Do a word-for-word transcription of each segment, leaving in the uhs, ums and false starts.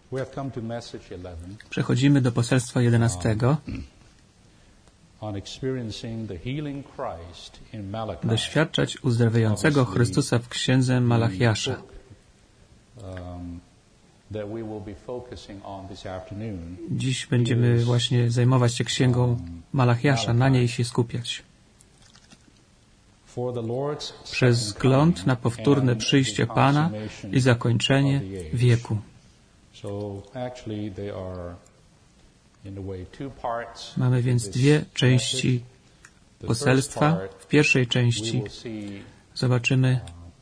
Przechodzimy do poselstwa jedenastego. Doświadczać uzdrawiającego Chrystusa w księdze Malachiasza. Dziś będziemy właśnie zajmować się księgą Malachiasza, na niej się skupiać. Przez wzgląd na powtórne przyjście Pana i zakończenie wieku. Mamy więc dwie części poselstwa. W pierwszej części zobaczymy,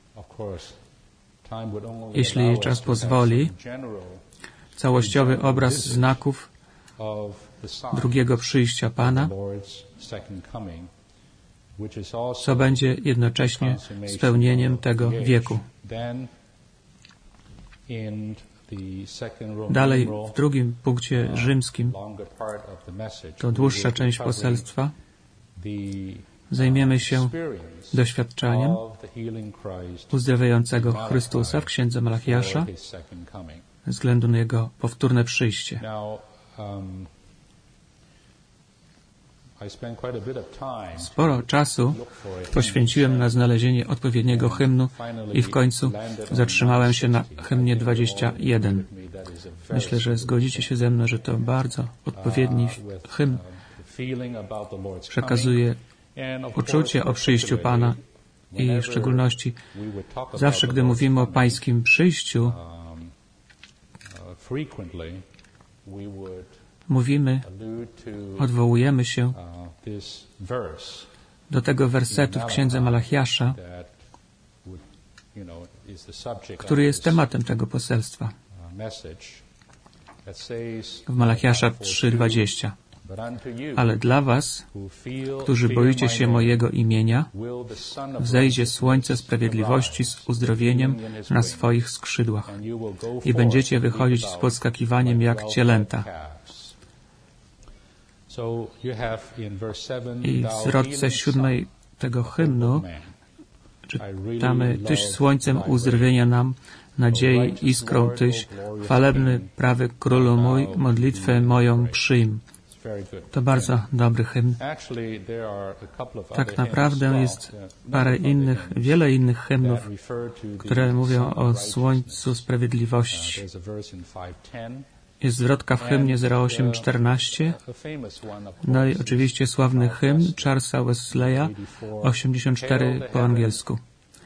jeśli czas pozwoli, całościowy obraz znaków drugiego przyjścia Pana, co będzie jednocześnie spełnieniem tego wieku. Dalej, w drugim punkcie rzymskim, to dłuższa część poselstwa, zajmiemy się doświadczaniem uzdrawiającego Chrystusa w księdze Malachiasza ze względu na Jego powtórne przyjście. Sporo czasu poświęciłem na znalezienie odpowiedniego hymnu i w końcu zatrzymałem się na hymnie dwadzieścia jeden. Myślę, że zgodzicie się ze mną, że to bardzo odpowiedni hymn. Przekazuje uczucie o przyjściu Pana i w szczególności zawsze, gdy mówimy o Pańskim przyjściu, mówimy, odwołujemy się do tego wersetu w księdze Malachiasza, który jest tematem tego poselstwa. W Malachiasza trzy dwadzieścia. Ale dla was, którzy boicie się mojego imienia, wzejdzie słońce sprawiedliwości z uzdrowieniem na swoich skrzydłach i będziecie wychodzić z podskakiwaniem jak cielęta. I w zwrotce siódmej tego hymnu czytamy: Tyś słońcem uzdrowienia nam, nadziei iskrą Tyś, chwalebny, prawy Królu mój, modlitwę moją przyjm. To bardzo dobry hymn. Tak naprawdę jest parę innych, wiele innych hymnów, które mówią o słońcu sprawiedliwości. Jest zwrotka w hymnie zero osiem czternaście. No i oczywiście sławny hymn Charlesa Wesleya osiemdziesiąt cztery po angielsku.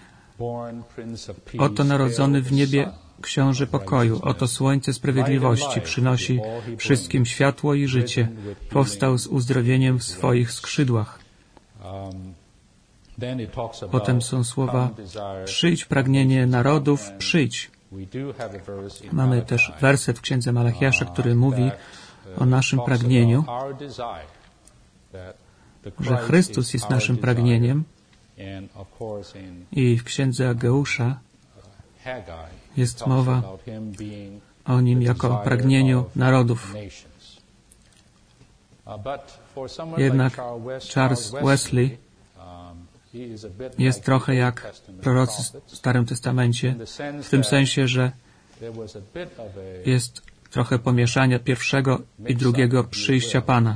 Oto narodzony w niebie Książę pokoju, oto słońce sprawiedliwości przynosi wszystkim światło i życie. Powstał z uzdrowieniem w swoich skrzydłach. Potem są słowa: przyjdź pragnienie narodów, przyjdź. Mamy też werset w księdze Malachiasza, który mówi o naszym pragnieniu, że Chrystus jest naszym pragnieniem, i w księdze Ageusza jest mowa o Nim jako pragnieniu narodów. Jednak Charles Wesley jest trochę jak prorocy w Starym Testamencie, w tym sensie, że jest trochę pomieszania pierwszego i drugiego przyjścia Pana.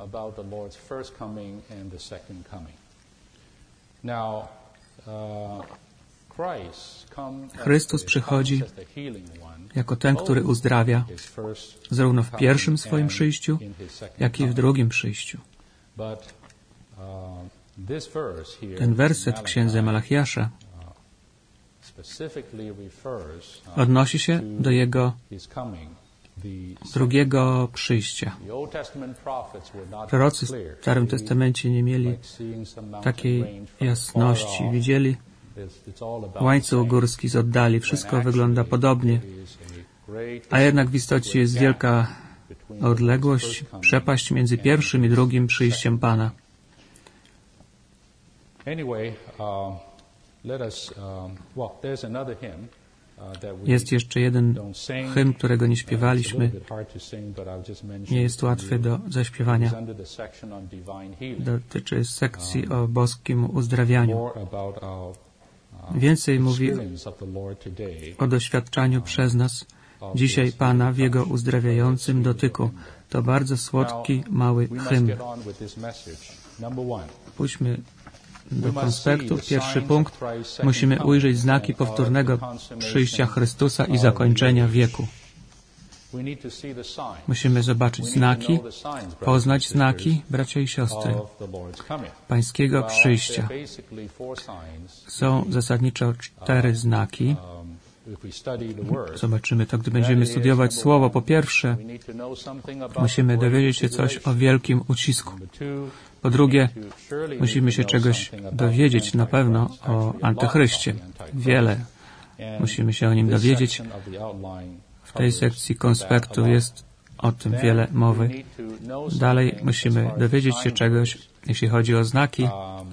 Chrystus przychodzi jako ten, który uzdrawia, zarówno w pierwszym swoim przyjściu, jak i w drugim przyjściu. Ten werset w księdze Malachiasza odnosi się do Jego drugiego przyjścia. Prorocy w Starym Testamencie nie mieli takiej jasności. Widzieli łańcuch górski z oddali. Wszystko wygląda podobnie. A jednak w istocie jest wielka odległość, przepaść między pierwszym i drugim przyjściem Pana. Jest jeszcze jeden hymn, którego nie śpiewaliśmy. Nie jest łatwy do zaśpiewania. Dotyczy sekcji o boskim uzdrawianiu. Więcej mówi o doświadczaniu przez nas dzisiaj Pana w Jego uzdrawiającym dotyku. To bardzo słodki, mały hymn. Pójdźmy do konspektu. Pierwszy punkt. Musimy ujrzeć znaki powtórnego przyjścia Chrystusa i zakończenia wieku. Musimy zobaczyć znaki, poznać znaki, bracia i siostry, Pańskiego przyjścia. Są zasadniczo cztery znaki. Zobaczymy to, gdy będziemy studiować Słowo. Po pierwsze, musimy dowiedzieć się coś o wielkim ucisku. Po drugie, musimy się czegoś dowiedzieć na pewno o Antychryście. Wiele musimy się o nim dowiedzieć. W tej sekcji konspektu jest o tym wiele mowy. Dalej musimy dowiedzieć się czegoś, jeśli chodzi o znaki,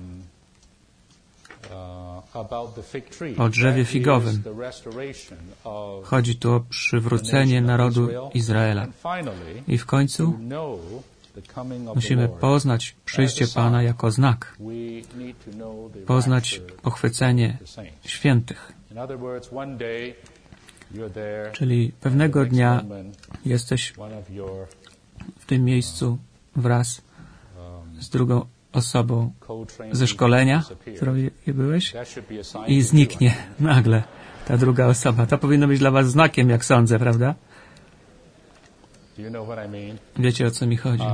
o drzewie figowym. Chodzi tu o przywrócenie narodu Izraela. I w końcu musimy poznać przyjście Pana jako znak. Poznać pochwycenie świętych. Czyli pewnego dnia jesteś w tym miejscu wraz z drugą osobą ze szkolenia, którą je byłeś, i zniknie nagle ta druga osoba. To powinno być dla was znakiem, jak sądzę, prawda? Wiecie, o co mi chodzi?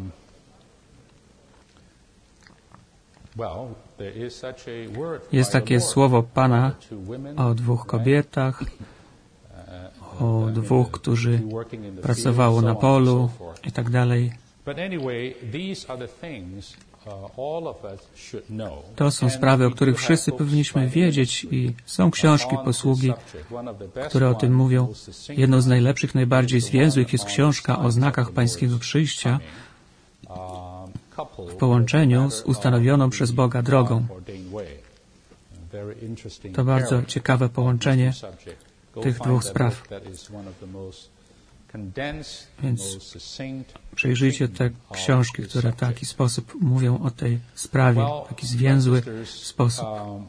Jest takie słowo Pana o dwóch kobietach, o dwóch, którzy pracowało na polu i tak dalej. To są sprawy, o których wszyscy powinniśmy wiedzieć i są książki, posługi, które o tym mówią. Jedną z najlepszych, najbardziej zwięzłych jest książka o znakach Pańskiego przyjścia w połączeniu z ustanowioną przez Boga drogą. To bardzo ciekawe połączenie tych dwóch spraw. Więc przejrzyjcie te książki, które w taki sposób mówią o tej sprawie, w taki zwięzły sposób.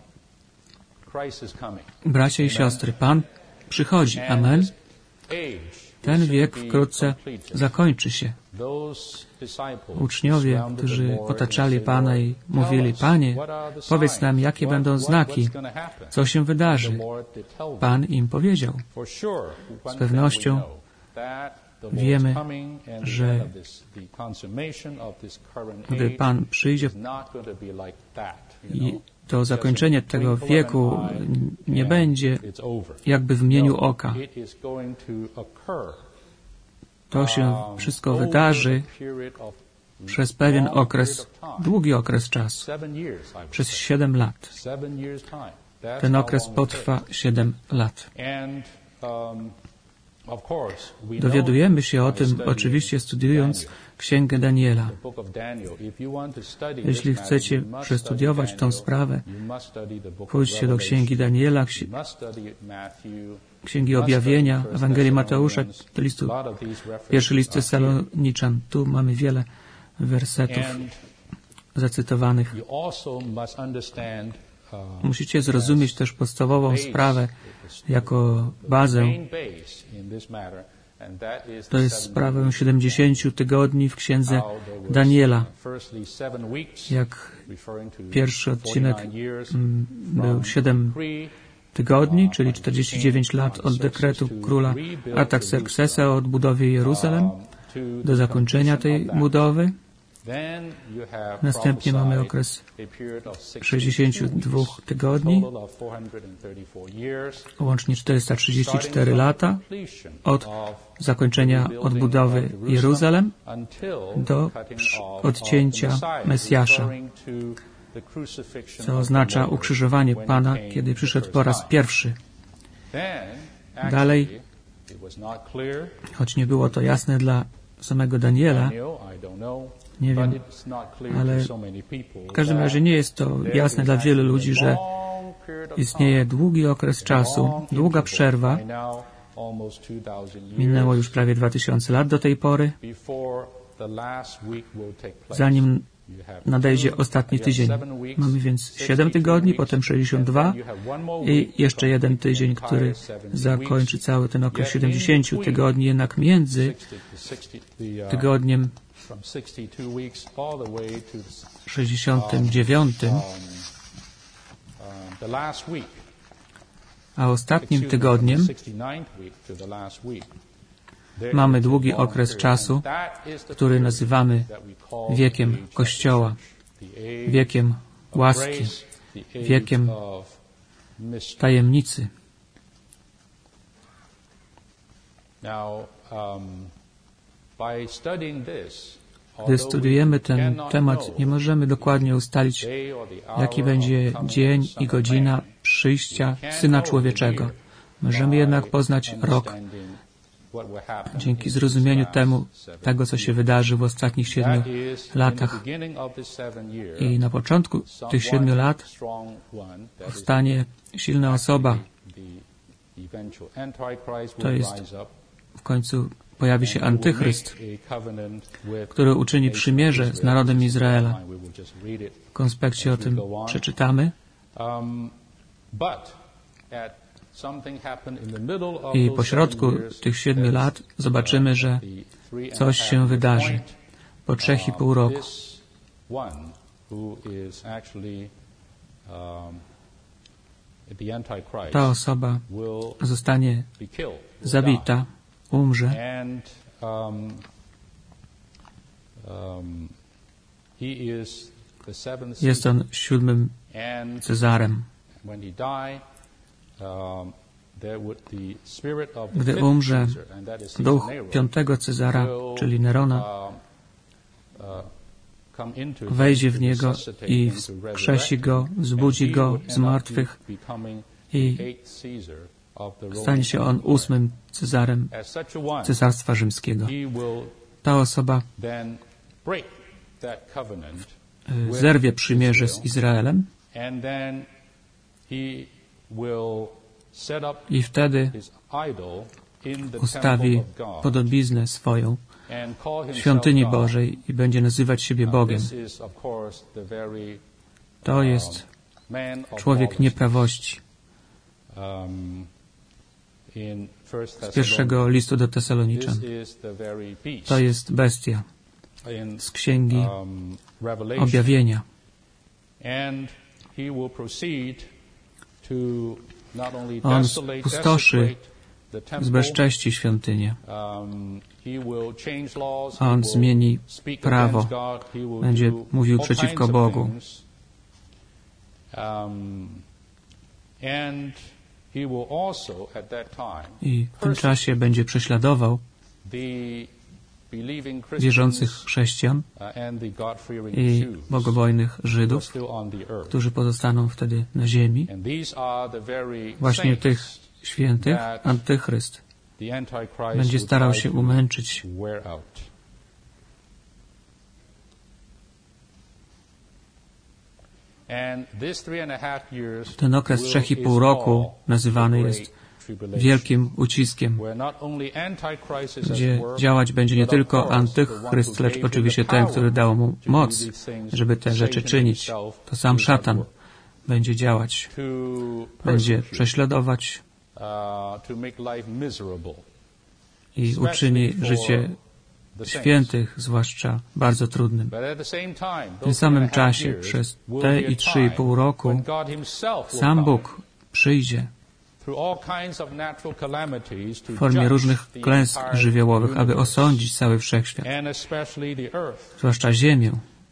Bracia i siostry, Pan przychodzi. Amen. Ten wiek wkrótce zakończy się. Uczniowie, którzy otaczali Pana i mówili: Panie, powiedz nam, jakie będą znaki, co się wydarzy. Pan im powiedział: z pewnością wiemy, że gdy Pan przyjdzie i to zakończenie tego wieku nie będzie jakby w mgnieniu oka. To się wszystko wydarzy przez pewien okres, długi okres czasu, przez siedem lat. Ten okres potrwa siedem lat. Dowiadujemy się o tym oczywiście studiując Księgę Daniela. Jeśli chcecie przestudiować tę sprawę, pójdźcie do Księgi Daniela, Księgi Objawienia, Ewangelii Mateusza, do listu, pierwszy list Tesaloniczan. Tu mamy wiele wersetów zacytowanych. Musicie zrozumieć też podstawową sprawę jako bazę. To jest sprawę siedemdziesięciu tygodni w Księdze Daniela. Jak pierwszy odcinek był siedem tygodni, czyli czterdzieści dziewięć lat od dekretu króla Artaxerxesa o odbudowie Jeruzalem do zakończenia tej budowy. Następnie mamy okres sześćdziesięciu dwóch tygodni, łącznie czterysta trzydzieści cztery lata od zakończenia odbudowy Jeruzalem do odcięcia Mesjasza, co oznacza ukrzyżowanie Pana, kiedy przyszedł po raz pierwszy. Dalej, choć nie było to jasne dla samego Daniela, nie wiem, ale w każdym razie nie jest to jasne dla wielu ludzi, że istnieje długi okres czasu, długa przerwa. Minęło już prawie dwa tysiące lat do tej pory, zanim nadejdzie ostatni tydzień. Mamy więc siedem tygodni, potem sześćdziesiąt dwa i jeszcze jeden tydzień, który zakończy cały ten okres siedemdziesięciu tygodni, jednak między tygodniem sześćdziesiątym dziewiątym a ostatnim tygodniem mamy długi okres czasu, który nazywamy wiekiem Kościoła, wiekiem łaski, wiekiem tajemnicy. Gdy studiujemy ten temat, nie możemy dokładnie ustalić, jaki będzie dzień i godzina przyjścia Syna Człowieczego. Możemy jednak poznać rok dzięki zrozumieniu temu, tego, co się wydarzy w ostatnich siedmiu latach. I na początku tych siedmiu lat powstanie silna osoba. To jest w końcu pojawi się Antychryst, który uczyni przymierze z narodem Izraela. W konspekcie o tym przeczytamy. I po środku tych siedmiu lat zobaczymy, że coś się wydarzy. Po trzech i pół roku. Ta osoba zostanie zabita, umrze. Jest on siódmym Cezarem. Gdy umrze duch piątego Cezara, czyli Nerona, wejdzie w niego i wskrzesi go, wzbudzi go z martwych i stanie się on ósmym Cezarem Cesarstwa Rzymskiego. Ta osoba zerwie przymierze z Izraelem i wtedy ustawi podobiznę swoją w świątyni Bożej i będzie nazywać siebie Bogiem. To jest człowiek nieprawości. Z pierwszego listu do Tesaloniczan. To jest bestia z Księgi Objawienia. On spustoszy, zbezcześci świątynię. On zmieni prawo. Będzie mówił przeciwko Bogu. I w tym czasie będzie prześladował wierzących chrześcijan i bogobojnych Żydów, którzy pozostaną wtedy na ziemi. Właśnie tych świętych Antychryst będzie starał się umęczyć. Ten okres trzech i pół roku nazywany jest wielkim uciskiem, gdzie działać będzie nie tylko Antychryst, lecz oczywiście ten, który dał mu moc, żeby te rzeczy czynić. To sam szatan będzie działać, będzie prześladować i uczyni życie świętych, zwłaszcza bardzo trudnym. W tym samym czasie, przez te i trzy i pół roku, sam Bóg przyjdzie w formie różnych klęsk żywiołowych, aby osądzić cały wszechświat, zwłaszcza ziemię.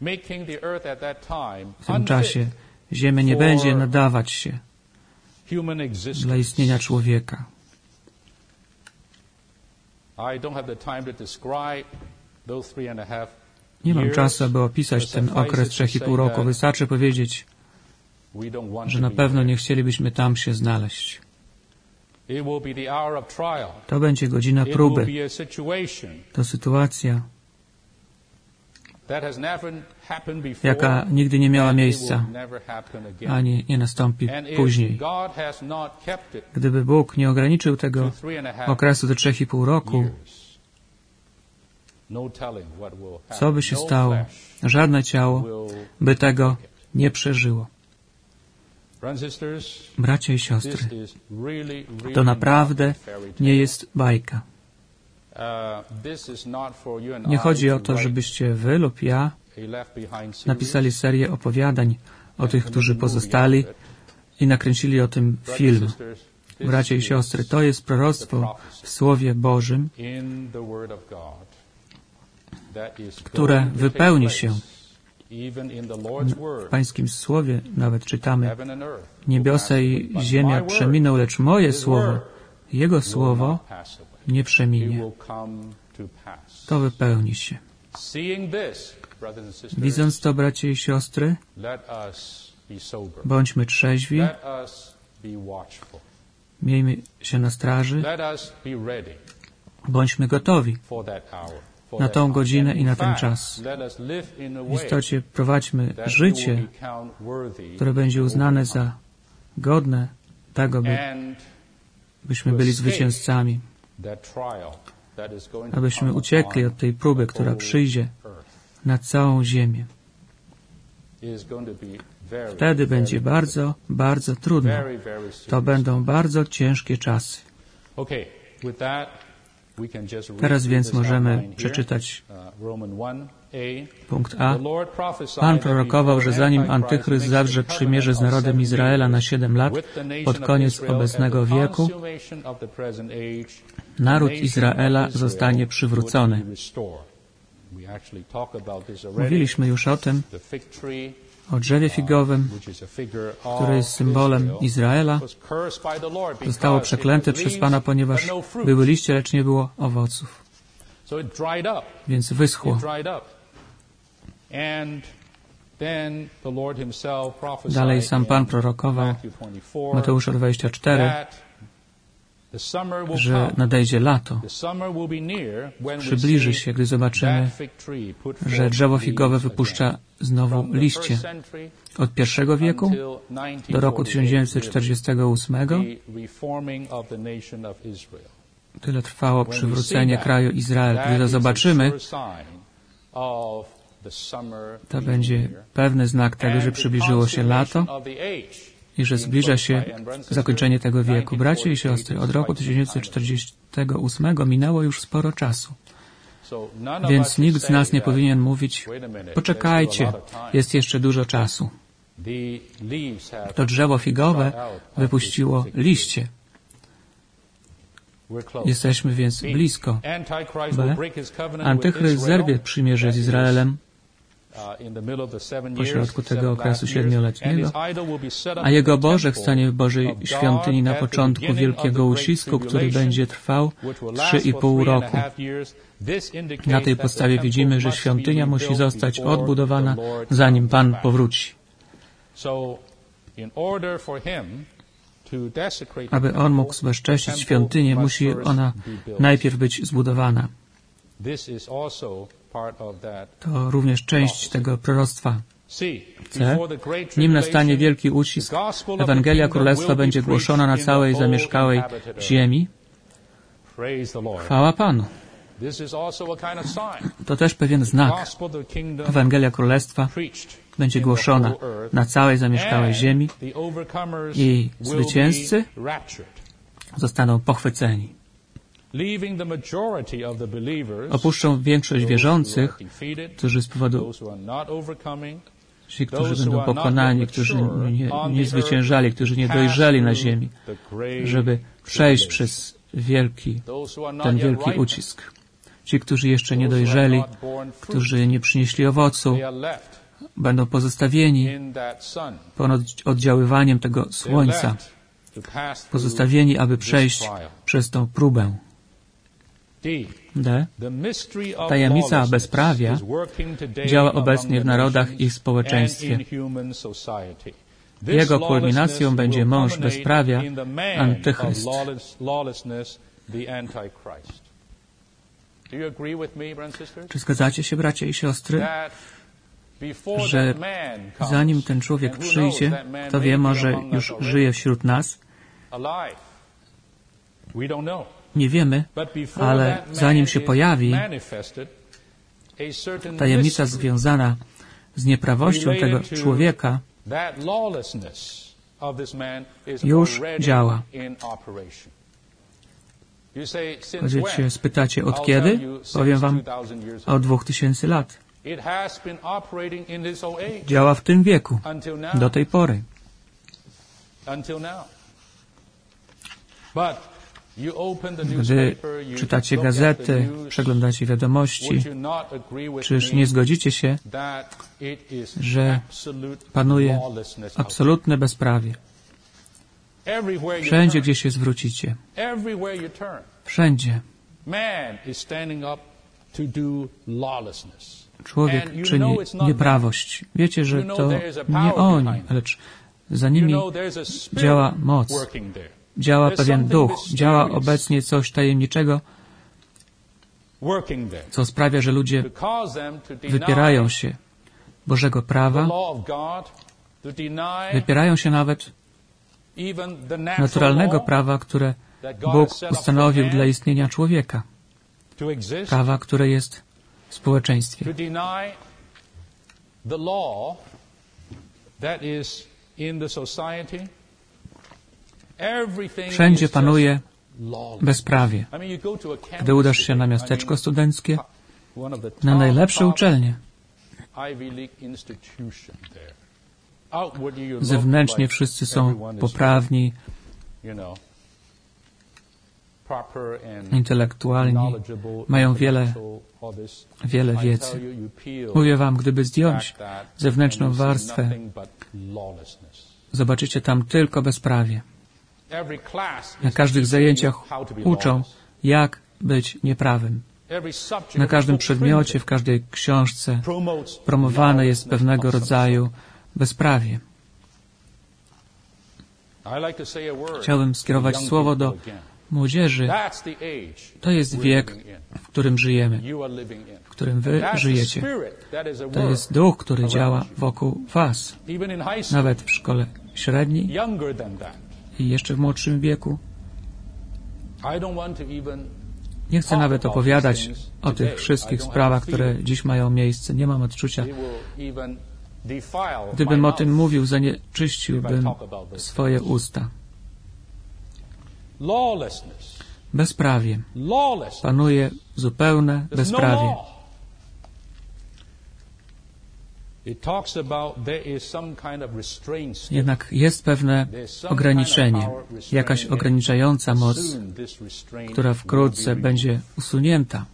W tym czasie ziemia nie będzie nadawać się dla istnienia człowieka. Nie mam czasu, aby opisać ten okres trzech i pół roku. Wystarczy powiedzieć, że na pewno nie chcielibyśmy tam się znaleźć. To będzie godzina próby. To sytuacja, jaka nigdy nie miała miejsca, ani nie nastąpi później. Gdyby Bóg nie ograniczył tego okresu do trzech i pół roku, co by się stało. Żadne ciało by tego nie przeżyło. Bracia i siostry, to naprawdę nie jest bajka. Nie chodzi o to, żebyście wy lub ja napisali serię opowiadań o tych, którzy pozostali i nakręcili o tym film. Bracia i siostry, to jest proroctwo w Słowie Bożym, które wypełni się. W Pańskim Słowie nawet czytamy: niebiosa i ziemia przeminą, lecz moje Słowo, Jego Słowo nie przeminie. To wypełni się. Widząc to, bracia i siostry, bądźmy trzeźwi, miejmy się na straży, bądźmy gotowi na tą godzinę i na ten czas. W istocie prowadźmy życie, które będzie uznane za godne tego, by, byśmy byli zwycięzcami, abyśmy uciekli od tej próby, która przyjdzie na całą ziemię. Wtedy będzie bardzo, bardzo trudno. To będą bardzo ciężkie czasy. Teraz więc możemy przeczytać punkt A. Pan prorokował, że zanim Antychryst zawrze przymierze z narodem Izraela na siedem lat, pod koniec obecnego wieku, naród Izraela zostanie przywrócony. Mówiliśmy już o tym, o drzewie figowym, które jest symbolem Izraela, zostało przeklęte przez Pana, ponieważ były liście, lecz nie było owoców. Więc wyschło. Dalej sam Pan prorokował w Mateusza dwudziestym czwartym, że nadejdzie lato. Przybliży się, gdy zobaczymy, że drzewo figowe wypuszcza znowu liście. Od pierwszego wieku do roku tysiąc dziewięćset czterdziestego ósmego tyle trwało przywrócenie kraju Izrael. Gdy to zobaczymy, to będzie pewny znak tego, że przybliżyło się lato i że zbliża się zakończenie tego wieku. Bracia i siostry, od roku tysiąc dziewięćset czterdziestego ósmego minęło już sporo czasu. Więc nikt z nas nie powinien mówić: poczekajcie, jest jeszcze dużo czasu. To drzewo figowe wypuściło liście. Jesteśmy więc blisko. B. Antychryst zerwie przymierze z Izraelem w pośrodku tego okresu siedmioletniego, a jego bożek stanie w Bożej świątyni na początku wielkiego ucisku, który będzie trwał trzy i pół roku. Na tej podstawie widzimy, że świątynia musi zostać odbudowana, zanim Pan powróci. Aby On mógł zbezcześcić świątynię, musi ona najpierw być zbudowana. To również część tego proroctwa. C. Nim nastanie wielki ucisk, Ewangelia Królestwa będzie głoszona na całej zamieszkałej ziemi. Chwała Panu. To też pewien znak. Ewangelia Królestwa będzie głoszona na całej zamieszkałej ziemi i zwycięzcy zostaną pochwyceni. Opuszczą większość wierzących, którzy z powodu ci, którzy będą pokonani, którzy nie, nie zwyciężali, którzy nie dojrzeli na ziemi, żeby przejść przez wielki, ten wielki ucisk. Ci, którzy jeszcze nie dojrzeli, którzy nie przynieśli owocu, będą pozostawieni pod oddziaływaniem tego słońca, pozostawieni, aby przejść przez tą próbę. D. Tajemnica bezprawia działa obecnie w narodach i w społeczeństwie. Jego kulminacją będzie mąż bezprawia, Antychryst. Czy zgadzacie się, bracia i siostry, że zanim ten człowiek przyjdzie, to wie, może już żyje wśród nas? Nie wiemy, ale zanim się pojawi, tajemnica związana z nieprawością tego człowieka już działa. Powiecie, spytacie, od kiedy? Powiem wam, od dwóch tysięcy lat. Działa w tym wieku, do tej pory. Gdy czytacie gazety, przeglądacie wiadomości, czyż nie zgodzicie się, że panuje absolutne bezprawie? Wszędzie, gdzie się zwrócicie. Wszędzie. Człowiek czyni nieprawość. Wiecie, że to nie oni, lecz za nimi działa moc. Działa pewien duch. Działa obecnie coś tajemniczego, co sprawia, że ludzie wypierają się Bożego prawa, wypierają się nawet naturalnego prawa, które Bóg ustanowił dla istnienia człowieka. Prawa, które jest w społeczeństwie. Wszędzie panuje bezprawie. Gdy udasz się na miasteczko studenckie, na najlepsze uczelnie, zewnętrznie wszyscy są poprawni, intelektualni, mają wiele, wiele wiedzy. Mówię wam, gdyby zdjąć zewnętrzną warstwę, zobaczycie tam tylko bezprawie. Na każdych zajęciach uczą, jak być nieprawym. Na każdym przedmiocie, w każdej książce promowane jest pewnego rodzaju bezprawie. Chciałbym skierować słowo do młodzieży. To jest wiek, w którym żyjemy, w którym wy żyjecie. To jest duch, który działa wokół was. Nawet w szkole średniej i jeszcze w młodszym wieku. Nie chcę nawet opowiadać o tych wszystkich sprawach, które dziś mają miejsce. Nie mam odczucia. Gdybym o tym mówił, zanieczyściłbym swoje usta. Bezprawie. Panuje zupełne bezprawie. Jednak jest pewne ograniczenie, jakaś ograniczająca moc, która wkrótce będzie usunięta.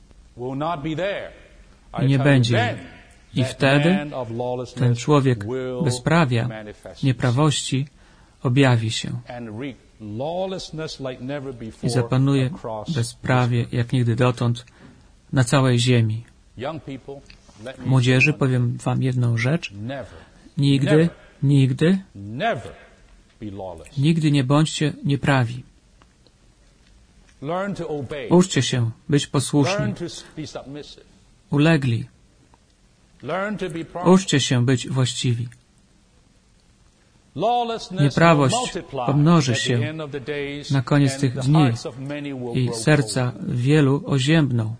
I nie będzie jej. I wtedy ten człowiek bezprawia, nieprawości objawi się i zapanuje bezprawie jak nigdy dotąd na całej ziemi. Młodzieży, powiem wam jedną rzecz. Nigdy, nigdy, nigdy nie bądźcie nieprawi. Uczcie się być posłuszni, ulegli. Uczcie się być właściwi. Nieprawość pomnoży się na koniec tych dni i serca wielu oziębną.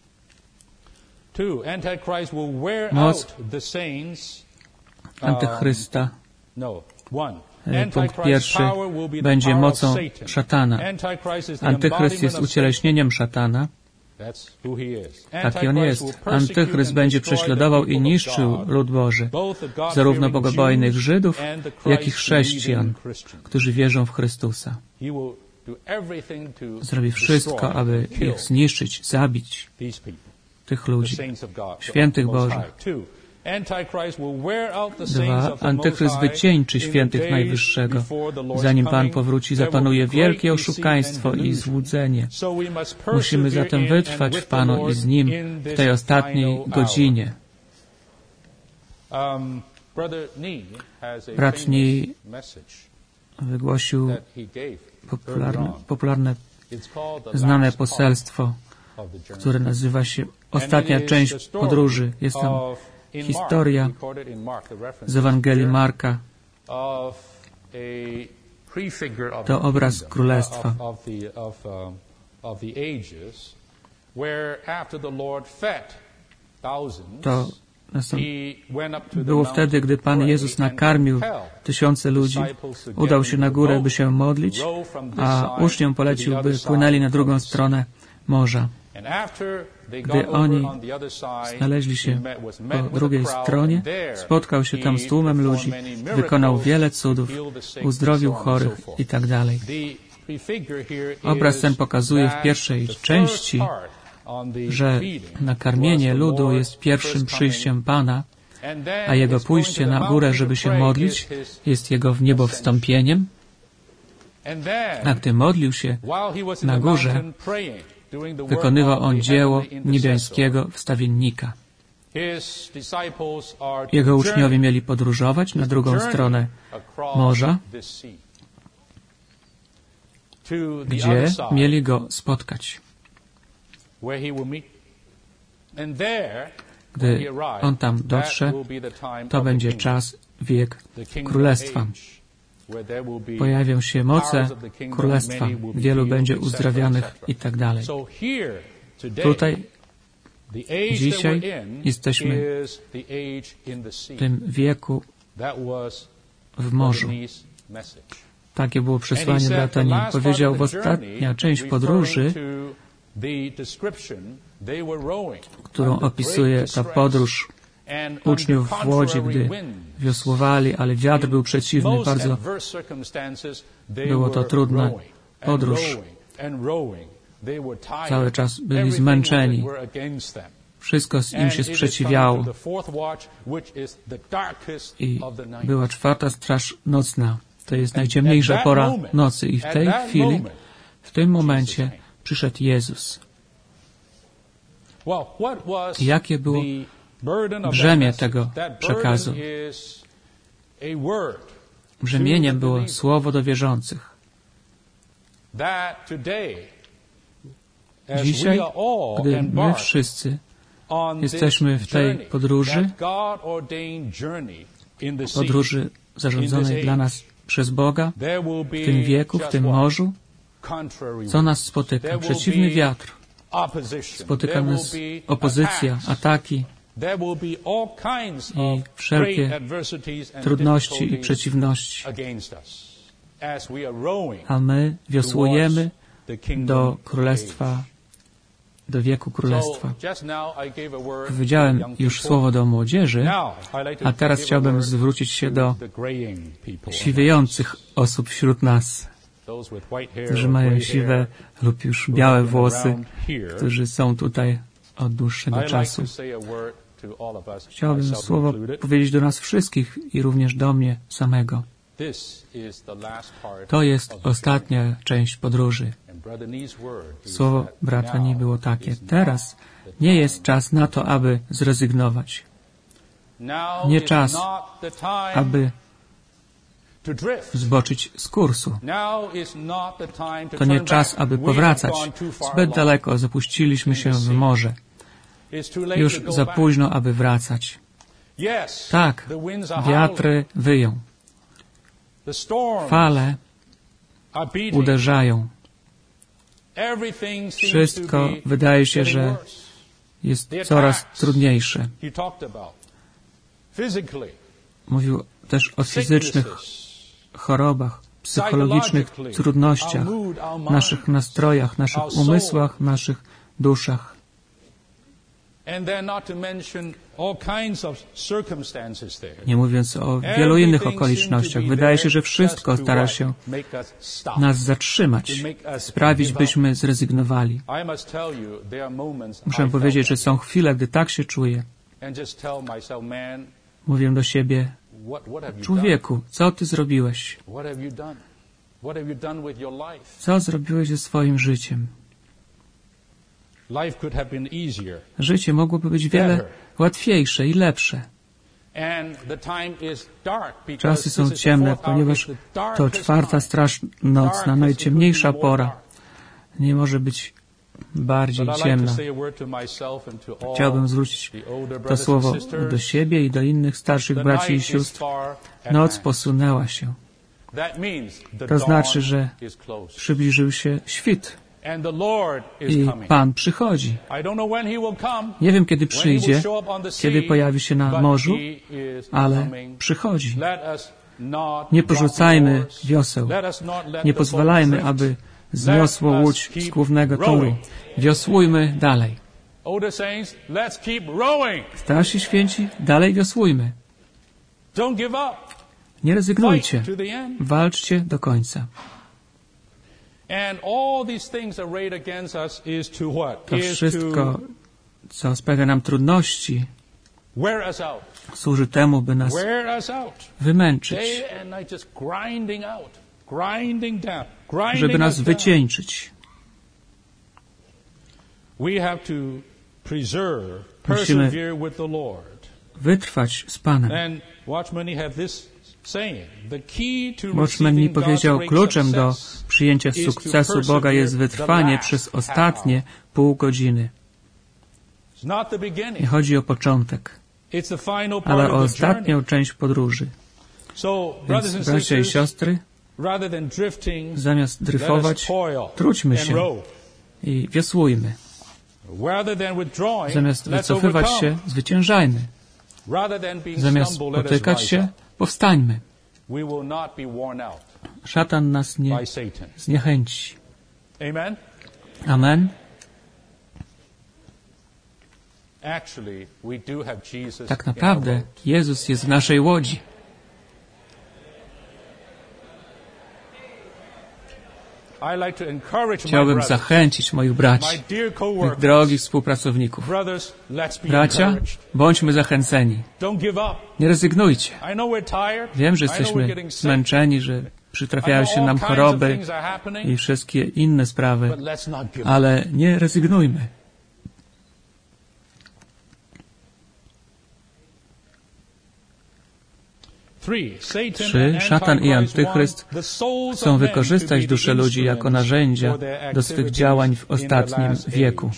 Moc Antychrysta, punkt pierwszy, będzie mocą szatana. Antychryst jest ucieleśnieniem szatana. Taki on jest. Antychryst będzie prześladował i niszczył lud Boży, zarówno bogobojnych Żydów, jak i chrześcijan, którzy wierzą w Chrystusa. Zrobi wszystko, aby ich zniszczyć, zabić tych ludzi, świętych Bożych. Dwa. Antychryst wycieńczy świętych Najwyższego. Zanim Pan powróci, zapanuje wielkie oszukaństwo i złudzenie. Musimy zatem wytrwać w Panu i z Nim w tej ostatniej godzinie. Brat Nee wygłosił popularne, popularne, znane poselstwo, które nazywa się Ostatnia część podróży. Jest tam historia z Ewangelii Marka. To obraz Królestwa. To było wtedy, gdy Pan Jezus nakarmił tysiące ludzi, udał się na górę, by się modlić, a uczniom polecił, by płynęli na drugą stronę morza. Gdy oni znaleźli się po drugiej stronie, spotkał się tam z tłumem ludzi, wykonał wiele cudów, uzdrowił chorych i tak dalej. Obraz ten pokazuje w pierwszej części, że nakarmienie ludu jest pierwszym przyjściem Pana, a Jego pójście na górę, żeby się modlić, jest Jego wniebowstąpieniem. A gdy modlił się na górze, wykonywał On dzieło niebiańskiego wstawiennika. Jego uczniowie mieli podróżować na drugą stronę morza, gdzie mieli Go spotkać. Gdy On tam dotrze, to będzie czas, wiek Królestwa. Pojawią się moce Królestwa, wielu będzie uzdrawionych i tak dalej. Tutaj, dzisiaj jesteśmy w tym wieku w morzu. Takie było przesłanie brata Nim. Powiedział, w ostatnia część podróży, którą opisuje ta podróż uczniów w łodzi, gdy wiosłowali, ale wiatr był przeciwny. Bardzo było to trudna podróż. Cały czas byli zmęczeni. Wszystko im się sprzeciwiało. I była czwarta straż nocna. To jest najciemniejsza pora nocy. I w tej chwili, w tym momencie przyszedł Jezus. Jakie było brzemię tego przekazu? Brzemieniem było słowo do wierzących. Dzisiaj, gdy my wszyscy jesteśmy w tej podróży, podróży zarządzonej dla nas przez Boga, w tym wieku, w tym morzu, co nas spotyka? Przeciwny wiatr. Spotyka nas opozycja, ataki i wszelkie trudności i przeciwności. A my wiosłujemy do Królestwa, do wieku Królestwa. Powiedziałem już słowo do młodzieży, a teraz chciałbym zwrócić się do siwiejących osób wśród nas, którzy mają siwe lub już białe włosy, którzy są tutaj od dłuższego czasu. Chciałbym słowo powiedzieć do nas wszystkich i również do mnie samego. To jest ostatnia część podróży. Słowo brata Nie było takie. Teraz nie jest czas na to, aby zrezygnować. Nie czas, aby zboczyć z kursu. To nie czas, aby powracać. Zbyt daleko zapuściliśmy się w morze. Już za późno, aby wracać. Tak, wiatry wyją. Fale uderzają. Wszystko wydaje się, że jest coraz trudniejsze. Mówił też o fizycznych chorobach, psychologicznych trudnościach, naszych nastrojach, naszych umysłach, naszych duszach. Nie mówiąc o wielu innych okolicznościach. Wydaje się, że wszystko stara się nas zatrzymać, sprawić, byśmy zrezygnowali. Muszę powiedzieć, że są chwile, gdy tak się czuję. Mówię do siebie, człowieku, co ty zrobiłeś? Co zrobiłeś ze swoim życiem? Życie mogłoby być wiele łatwiejsze i lepsze. Czasy są ciemne, ponieważ to czwarta straż nocna, najciemniejsza pora. Nie może być bardziej ciemna. Chciałbym zwrócić to słowo do siebie i do innych starszych braci i sióstr. Noc posunęła się. To znaczy, że przybliżył się świt. I Pan przychodzi. Nie wiem, kiedy przyjdzie, kiedy pojawi się na morzu, ale przychodzi. Nie porzucajmy wioseł. Nie pozwalajmy, aby zniosło łódź z głównego toru. Wiosłujmy dalej. Starsi święci, dalej wiosłujmy. Nie rezygnujcie. Walczcie do końca. To wszystko, co sprawia nam trudności, służy temu, by nas wymęczyć, żeby nas wycieńczyć. Musimy wytrwać z Panem. Watchman mi powiedział, kluczem do przyjęcia sukcesu Boga jest wytrwanie przez ostatnie pół godziny. Nie chodzi o początek, ale o ostatnią część podróży. Więc, bracia i siostry, zamiast dryfować, trudźmy się i wiosłujmy. Zamiast wycofywać się, zwyciężajmy. Zamiast potykać się, powstańmy. Szatan nas nie zniechęci. Amen. Tak naprawdę Jezus jest w naszej łodzi. Chciałbym zachęcić moich braci, moich drogich współpracowników. Bracia, bądźmy zachęceni. Nie rezygnujcie. Wiem, że jesteśmy zmęczeni, że przytrafiają się nam choroby i wszystkie inne sprawy, ale nie rezygnujmy. Trzy. Szatan i Antychryst chcą wykorzystać dusze ludzi jako narzędzia do swych działań w ostatnim wieku.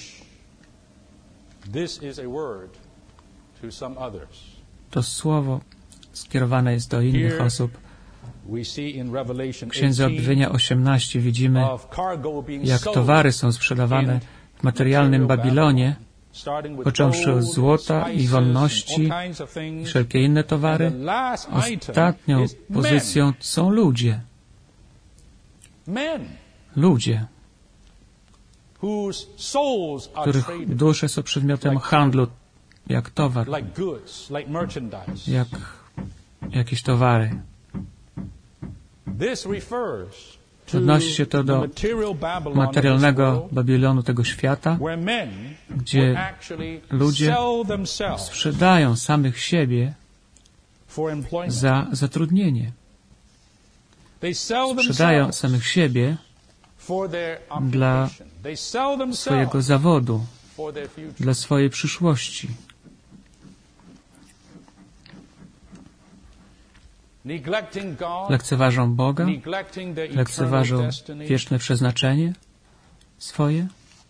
To słowo skierowane jest do innych osób. W Księdze Objawienia osiemnaście widzimy, jak towary są sprzedawane w materialnym Babilonie, począwszy od złota i wonności i wszelkie inne towary. Ostatnią pozycją są ludzie. Ludzie, których dusze są przedmiotem handlu, jak towar, jak jakieś towary. Odnosi się to do materialnego Babilonu tego świata, gdzie ludzie sprzedają samych siebie za zatrudnienie. Sprzedają samych siebie dla swojego zawodu, dla swojej przyszłości. Lekceważą Boga, lekceważą wieczne przeznaczenie swoje.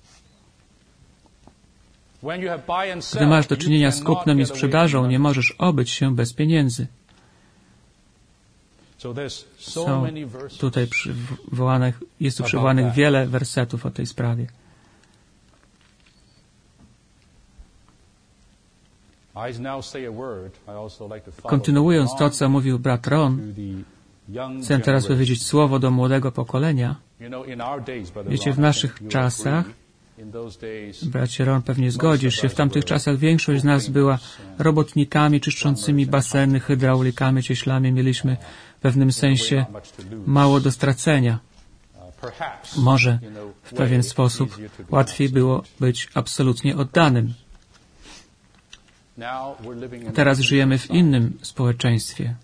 Gdy masz do czynienia z kupnem i sprzedażą, nie możesz obyć się bez pieniędzy. Są tutaj przywołanych, jest tu przywołanych wiele wersetów o tej sprawie. Kontynuując to, co mówił brat Ron, chcę teraz powiedzieć słowo do młodego pokolenia. Wiecie, w naszych czasach, bracie Ron, pewnie zgodzisz się, w tamtych czasach większość z nas była robotnikami czyszczącymi baseny, hydraulikami, cieślami. Mieliśmy w pewnym sensie mało do stracenia. Może w pewien sposób łatwiej było być absolutnie oddanym. Teraz żyjemy w innym społeczeństwie.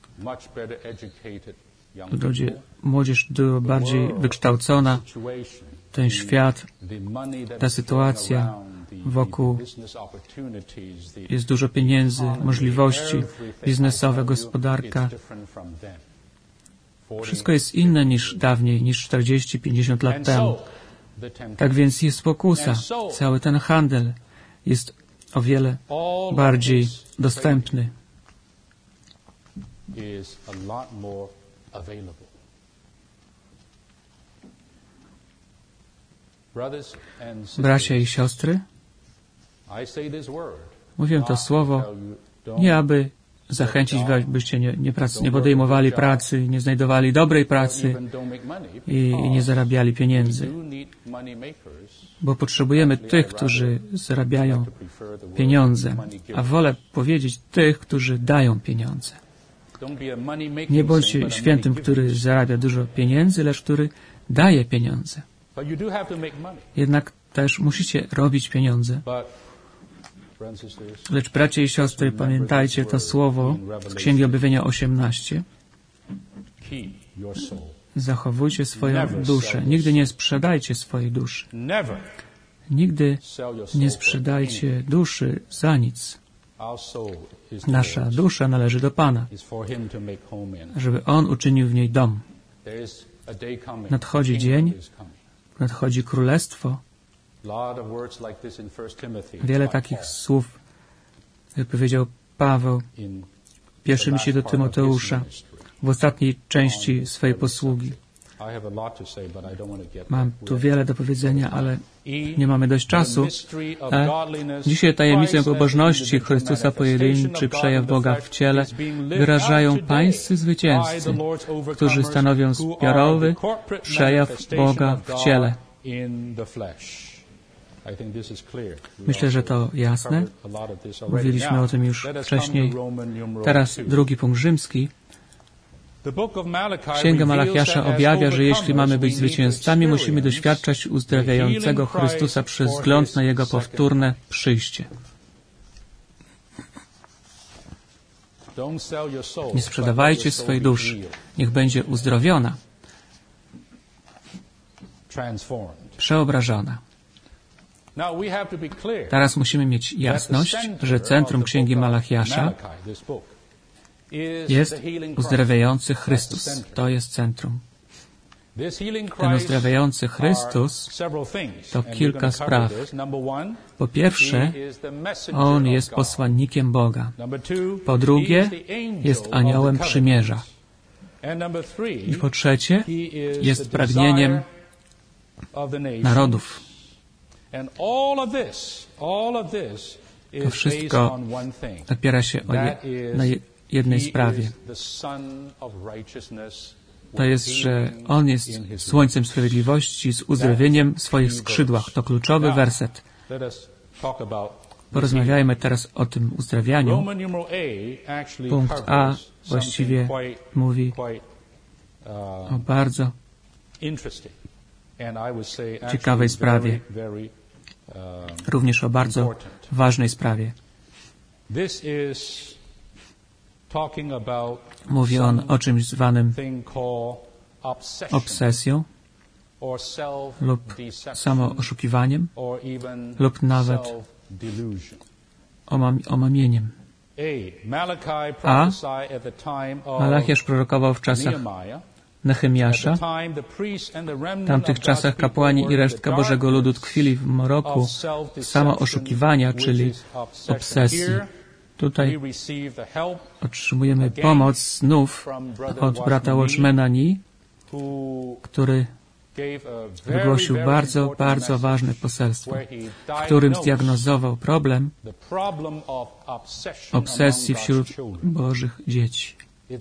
Ludzie, młodzież dużo bardziej wykształcona. Ten świat, ta sytuacja wokół, jest dużo pieniędzy, możliwości biznesowe, gospodarka. Wszystko jest inne niż dawniej, niż czterdzieści pięćdziesiąt lat temu. Tak więc jest pokusa. Cały ten handel jest o wiele bardziej dostępny. Bracia i siostry, mówię to słowo nie aby zachęcić was, byście nie, nie, prac, nie podejmowali pracy, nie znajdowali dobrej pracy i, i nie zarabiali pieniędzy. Bo potrzebujemy tych, którzy zarabiają pieniądze, a wolę powiedzieć tych, którzy dają pieniądze. Nie bądźcie świętym, który zarabia dużo pieniędzy, lecz który daje pieniądze. Jednak też musicie robić pieniądze. Lecz bracia i siostry, pamiętajcie to słowo z Księgi Objawienia osiemnaście. Zachowujcie swoją duszę. Nigdy nie sprzedajcie swojej duszy. Nigdy nie sprzedajcie duszy za nic. Nasza dusza należy do Pana, żeby On uczynił w niej dom. Nadchodzi dzień, nadchodzi królestwo. Wiele takich słów wypowiedział Paweł w pierwszym liście do Tymoteusza w ostatniej części swojej posługi. Mam tu wiele do powiedzenia, ale nie mamy dość czasu. Ale dzisiaj tajemnicę pobożności Chrystusa pojedynczy przejaw Boga w ciele wyrażają pańscy zwycięzcy, którzy stanowią zbiorowy przejaw Boga w ciele. Myślę, że to jasne. Mówiliśmy o tym już wcześniej. Teraz drugi punkt rzymski. Księga Malachiasza objawia, że jeśli mamy być zwycięzcami, musimy doświadczać uzdrawiającego Chrystusa przez wzgląd na Jego powtórne przyjście. Nie sprzedawajcie swojej duszy. Niech będzie uzdrowiona, przeobrażona. Teraz musimy mieć jasność, że centrum Księgi Malachiasza jest uzdrawiający Chrystus. To jest centrum. Ten uzdrawiający Chrystus to kilka spraw. Po pierwsze, On jest posłannikiem Boga. Po drugie, jest aniołem przymierza. I po trzecie, jest pragnieniem narodów. To wszystko opiera się o je, na jednej sprawie. To jest, że On jest słońcem sprawiedliwości z uzdrowieniem w swoich skrzydłach. To kluczowy werset. Porozmawiajmy teraz o tym uzdrawianiu. Punkt A właściwie mówi o bardzo ciekawej sprawie. Również o bardzo ważnej sprawie. Mówi on o czymś zwanym obsesją lub samooszukiwaniem lub nawet omamieniem. A. Malachiasz prorokował w czasach Nehemiasza. W tamtych czasach kapłani i resztka Bożego ludu tkwili w mroku samooszukiwania, czyli obsesji. Tutaj otrzymujemy pomoc znów od brata Watchmana Nee, który wygłosił bardzo, bardzo ważne poselstwo, w którym zdiagnozował problem obsesji wśród Bożych dzieci.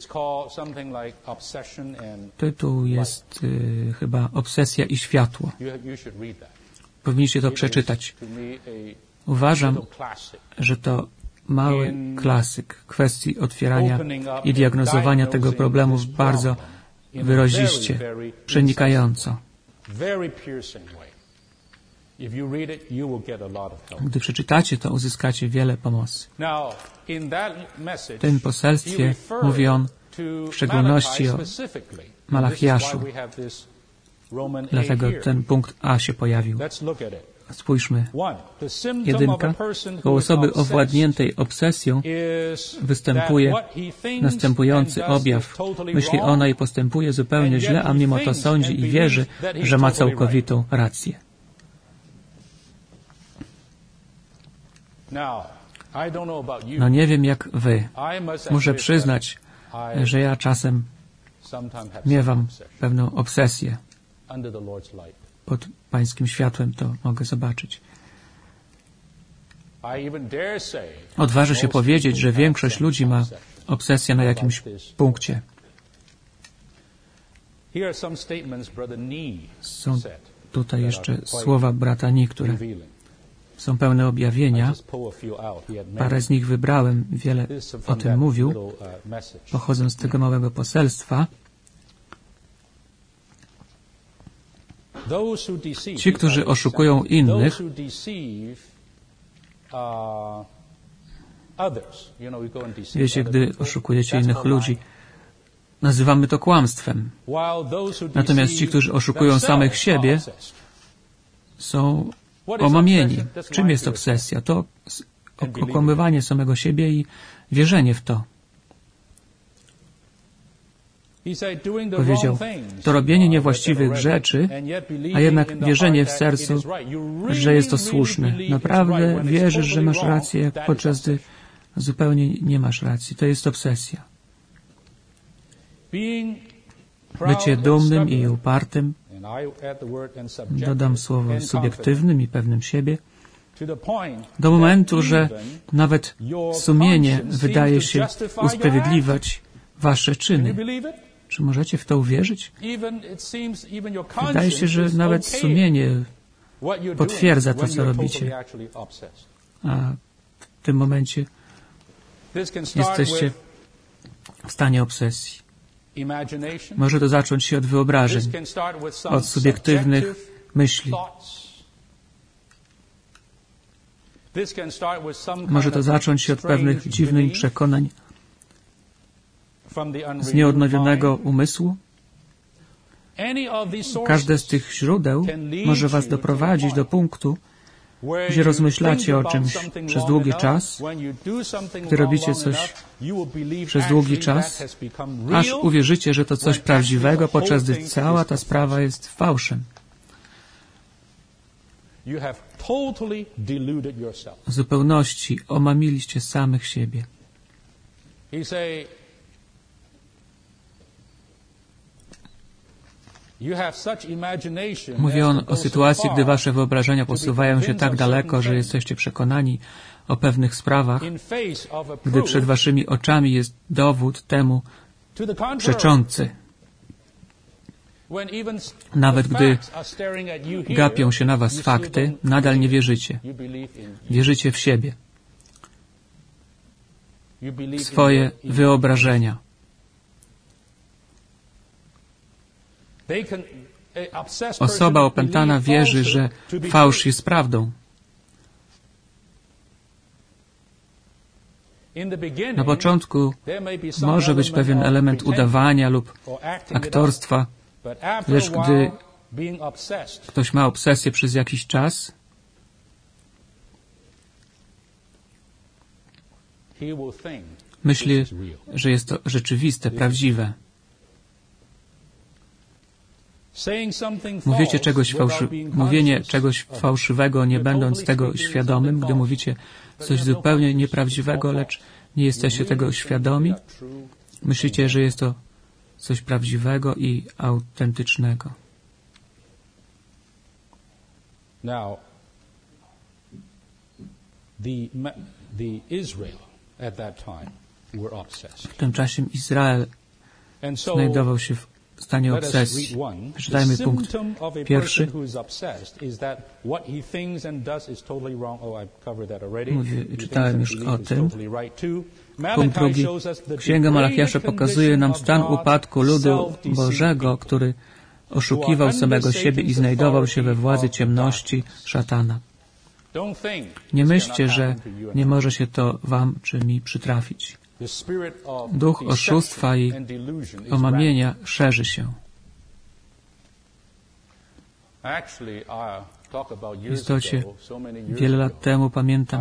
Tytuł jest y, chyba Obsesja i światło. Powinniście to przeczytać. Uważam, że to mały klasyk kwestii otwierania i diagnozowania tego problemu bardzo wyraziście, przenikająco. Gdy przeczytacie to, uzyskacie wiele pomocy. W tym poselstwie mówi on w szczególności o Malachiaszu. Dlatego ten punkt A się pojawił. Spójrzmy. Jedynka. U osoby owładniętej obsesją występuje następujący objaw. Myśli ona i postępuje zupełnie źle, a mimo to sądzi i wierzy, że ma całkowitą rację. No nie wiem jak wy. Muszę przyznać, że ja czasem miewam pewną obsesję pod Pańskim światłem to mogę zobaczyć. Odważę się powiedzieć, że większość ludzi ma obsesję na jakimś punkcie. Są tutaj jeszcze słowa brata Ni, które są pełne objawienia. Parę z nich wybrałem, wiele o tym mówił. Pochodzą z tego małego poselstwa. Ci, którzy oszukują innych, wiecie, gdy oszukujecie innych ludzi, nazywamy to kłamstwem. Natomiast ci, którzy oszukują samych siebie, są omamieni. Czym jest obsesja? To okłamywanie samego siebie i wierzenie w to. Powiedział, to robienie niewłaściwych rzeczy, a jednak wierzenie w sercu, że jest to słuszne. Naprawdę wierzysz, że masz rację, podczas gdy zupełnie nie masz racji. To jest obsesja. Bycie dumnym i upartym, dodam słowo subiektywnym i pewnym siebie, do momentu, że nawet sumienie wydaje się usprawiedliwiać wasze czyny. Czy możecie w to uwierzyć? Wydaje się, że nawet sumienie potwierdza to, co robicie. A w tym momencie jesteście w stanie obsesji. Może to zacząć się od wyobrażeń, od subiektywnych myśli. Może to zacząć się od pewnych dziwnych przekonań z nieodnowionego umysłu. Każde z tych źródeł może was doprowadzić do punktu, gdzie rozmyślacie o czymś przez długi czas, gdy robicie coś przez długi czas, aż uwierzycie, że to coś prawdziwego, podczas gdy cała ta sprawa jest fałszem. W zupełności omamiliście samych siebie. Mówi on o sytuacji, gdy wasze wyobrażenia posuwają się tak daleko, że jesteście przekonani o pewnych sprawach, gdy przed waszymi oczami jest dowód temu przeczący. Nawet gdy gapią się na was fakty, nadal nie wierzycie. Wierzycie w siebie, w swoje wyobrażenia. Osoba opętana wierzy, że fałsz jest prawdą. Na początku może być pewien element udawania lub aktorstwa, lecz gdy ktoś ma obsesję przez jakiś czas, myśli, że jest to rzeczywiste, prawdziwe. Mówicie czegoś fałszy... Mówienie czegoś fałszywego, nie będąc tego świadomym, gdy mówicie coś zupełnie nieprawdziwego, lecz nie jesteście tego świadomi, myślicie, że jest to coś prawdziwego i autentycznego. W tym czasie Izrael znajdował się w stanie obsesji. Przeczytajmy punkt pierwszy. Mówię, czytałem już o tym. Punkt drugi. Księga Malachiasza pokazuje nam stan upadku ludu Bożego, który oszukiwał samego siebie i znajdował się we władzy ciemności szatana. Nie myślcie, że nie może się to wam czy mi przytrafić. Duch oszustwa i omamienia szerzy się. W istocie wiele lat temu pamiętam,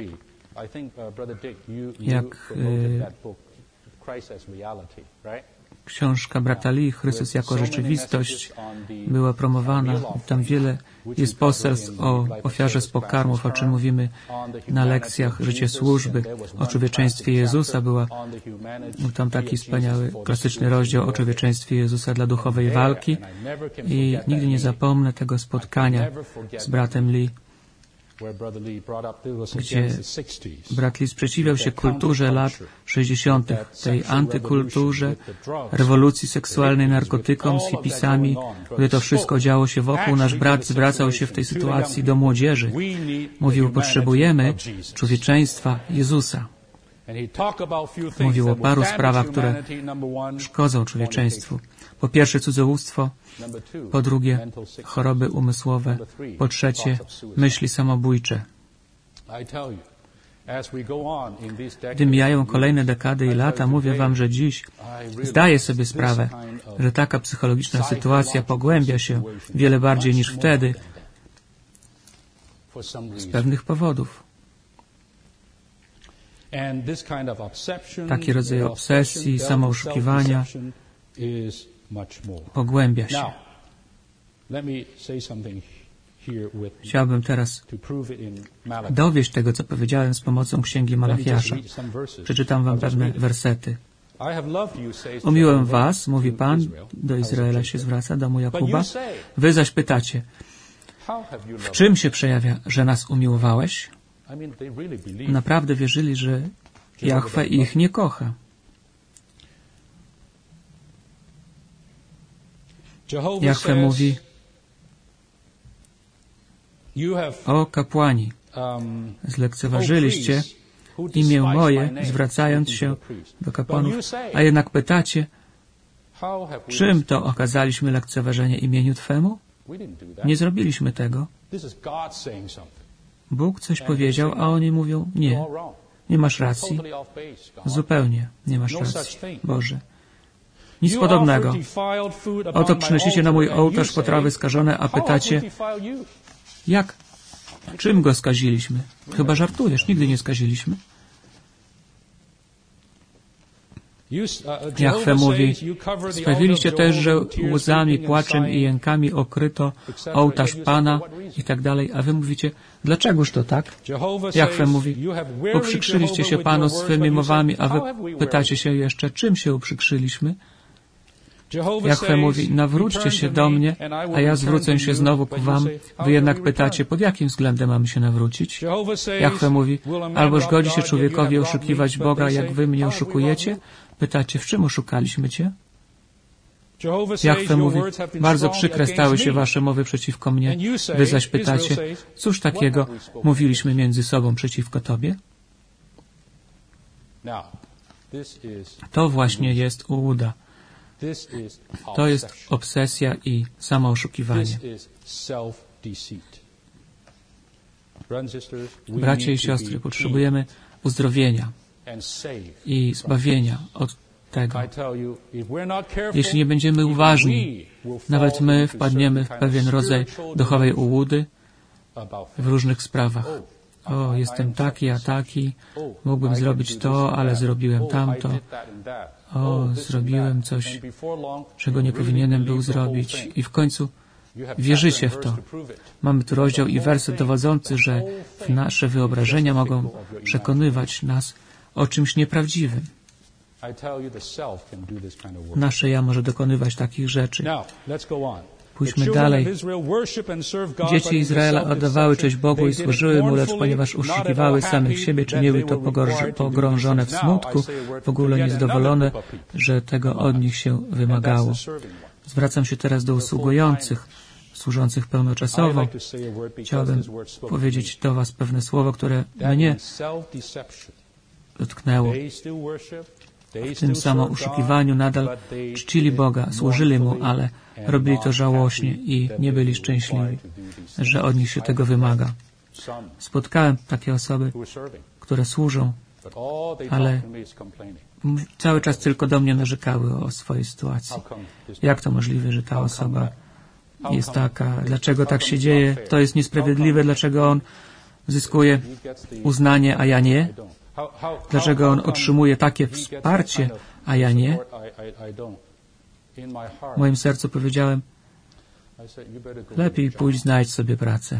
jak książka brata Lee, Chrystus jako rzeczywistość, była promowana. Tam wiele jest poselstw o ofiarze z pokarmów, o czym mówimy na lekcjach Życie służby. O człowieczeństwie Jezusa była był tam taki wspaniały, klasyczny rozdział o człowieczeństwie Jezusa dla duchowej walki. I nigdy nie zapomnę tego spotkania z bratem Lee, gdzie brat Lee sprzeciwiał się kulturze lat sześćdziesiątych, tej antykulturze, rewolucji seksualnej, narkotykom, z hipisami, gdy to wszystko działo się wokół. Nasz brat zwracał się w tej sytuacji do młodzieży. Mówił, potrzebujemy człowieczeństwa Jezusa. Mówił o paru sprawach, które szkodzą człowieczeństwu. Po pierwsze cudzołóstwo, po drugie choroby umysłowe, po trzecie myśli samobójcze. Gdy mijają kolejne dekady i lata, mówię Wam, że dziś zdaję sobie sprawę, że taka psychologiczna sytuacja pogłębia się wiele bardziej niż wtedy z pewnych powodów. Taki rodzaj obsesji, samooszukiwania pogłębia się. Chciałbym teraz dowieść tego, co powiedziałem z pomocą Księgi Malachiasza. Przeczytam Wam pewne wersety. Umiłem was, mówi Pan, do Izraela się zwraca, domu Jakuba. Wy zaś pytacie, w czym się przejawia, że nas umiłowałeś? Naprawdę wierzyli, że Jahwe ich nie kocha. Jahwe mówi, o kapłani, zlekceważyliście imię moje, zwracając się do kapłanów, a jednak pytacie, czym to okazaliśmy lekceważenie imieniu Twemu? Nie zrobiliśmy tego. Bóg coś powiedział, a oni mówią, nie, nie masz racji. Zupełnie nie masz racji, Boże. Nic podobnego. Oto przynosicie na mój ołtarz potrawy skażone, a pytacie, jak? Czym go skaziliśmy? Chyba żartujesz, nigdy nie skaziliśmy. Jahwe mówi, sprawiliście też, że łzami, płaczem i jękami okryto ołtarz Pana i tak dalej, a wy mówicie, dlaczegoż to tak? Jahwe mówi, uprzykrzyliście się Panu swymi mowami, a wy pytacie się jeszcze, czym się uprzykrzyliśmy? Jahwe mówi, nawróćcie się do mnie, a ja zwrócę się znowu ku wam. Wy jednak pytacie, pod jakim względem mamy się nawrócić? Jahwe mówi, albo godzi się człowiekowi oszukiwać Boga, jak wy mnie oszukujecie? Pytacie, w czym oszukaliśmy cię? Jahwe mówi, bardzo przykre stały się wasze mowy przeciwko mnie. Wy zaś pytacie, cóż takiego mówiliśmy między sobą przeciwko tobie? To właśnie jest ułuda. To jest obsesja i samooszukiwanie. Bracia i siostry, potrzebujemy uzdrowienia i zbawienia od tego. Jeśli nie będziemy uważni, nawet my wpadniemy w pewien rodzaj duchowej ułudy w różnych sprawach. O, jestem taki, a taki, mógłbym zrobić to, ale zrobiłem tamto. O, zrobiłem coś, czego nie powinienem był zrobić. I w końcu wierzycie w to. Mamy tu rozdział i werset dowodzący, że nasze wyobrażenia mogą przekonywać nas o czymś nieprawdziwym. Nasze ja może dokonywać takich rzeczy. Pójdźmy dalej. Dzieci Izraela oddawały cześć Bogu i służyły Mu, lecz ponieważ oszukiwały samych siebie, czyniły to pogrążone w smutku, w ogóle niezadowolone, że tego od nich się wymagało. Zwracam się teraz do usługujących, służących pełnoczasowo. Chciałbym powiedzieć do Was pewne słowo, które mnie dotknęło. W tym samym oszukiwaniu nadal czcili Boga, służyli Mu, ale robili to żałośnie i nie byli szczęśliwi, że od nich się tego wymaga. Spotkałem takie osoby, które służą, ale cały czas tylko do mnie narzekały o swojej sytuacji. Jak to możliwe, że ta osoba jest taka? Dlaczego tak się dzieje? To jest niesprawiedliwe. Dlaczego on zyskuje uznanie, a ja nie? Dlaczego on otrzymuje takie wsparcie, a ja nie? w moim sercu powiedziałem, lepiej pójdź, znajdź sobie pracę.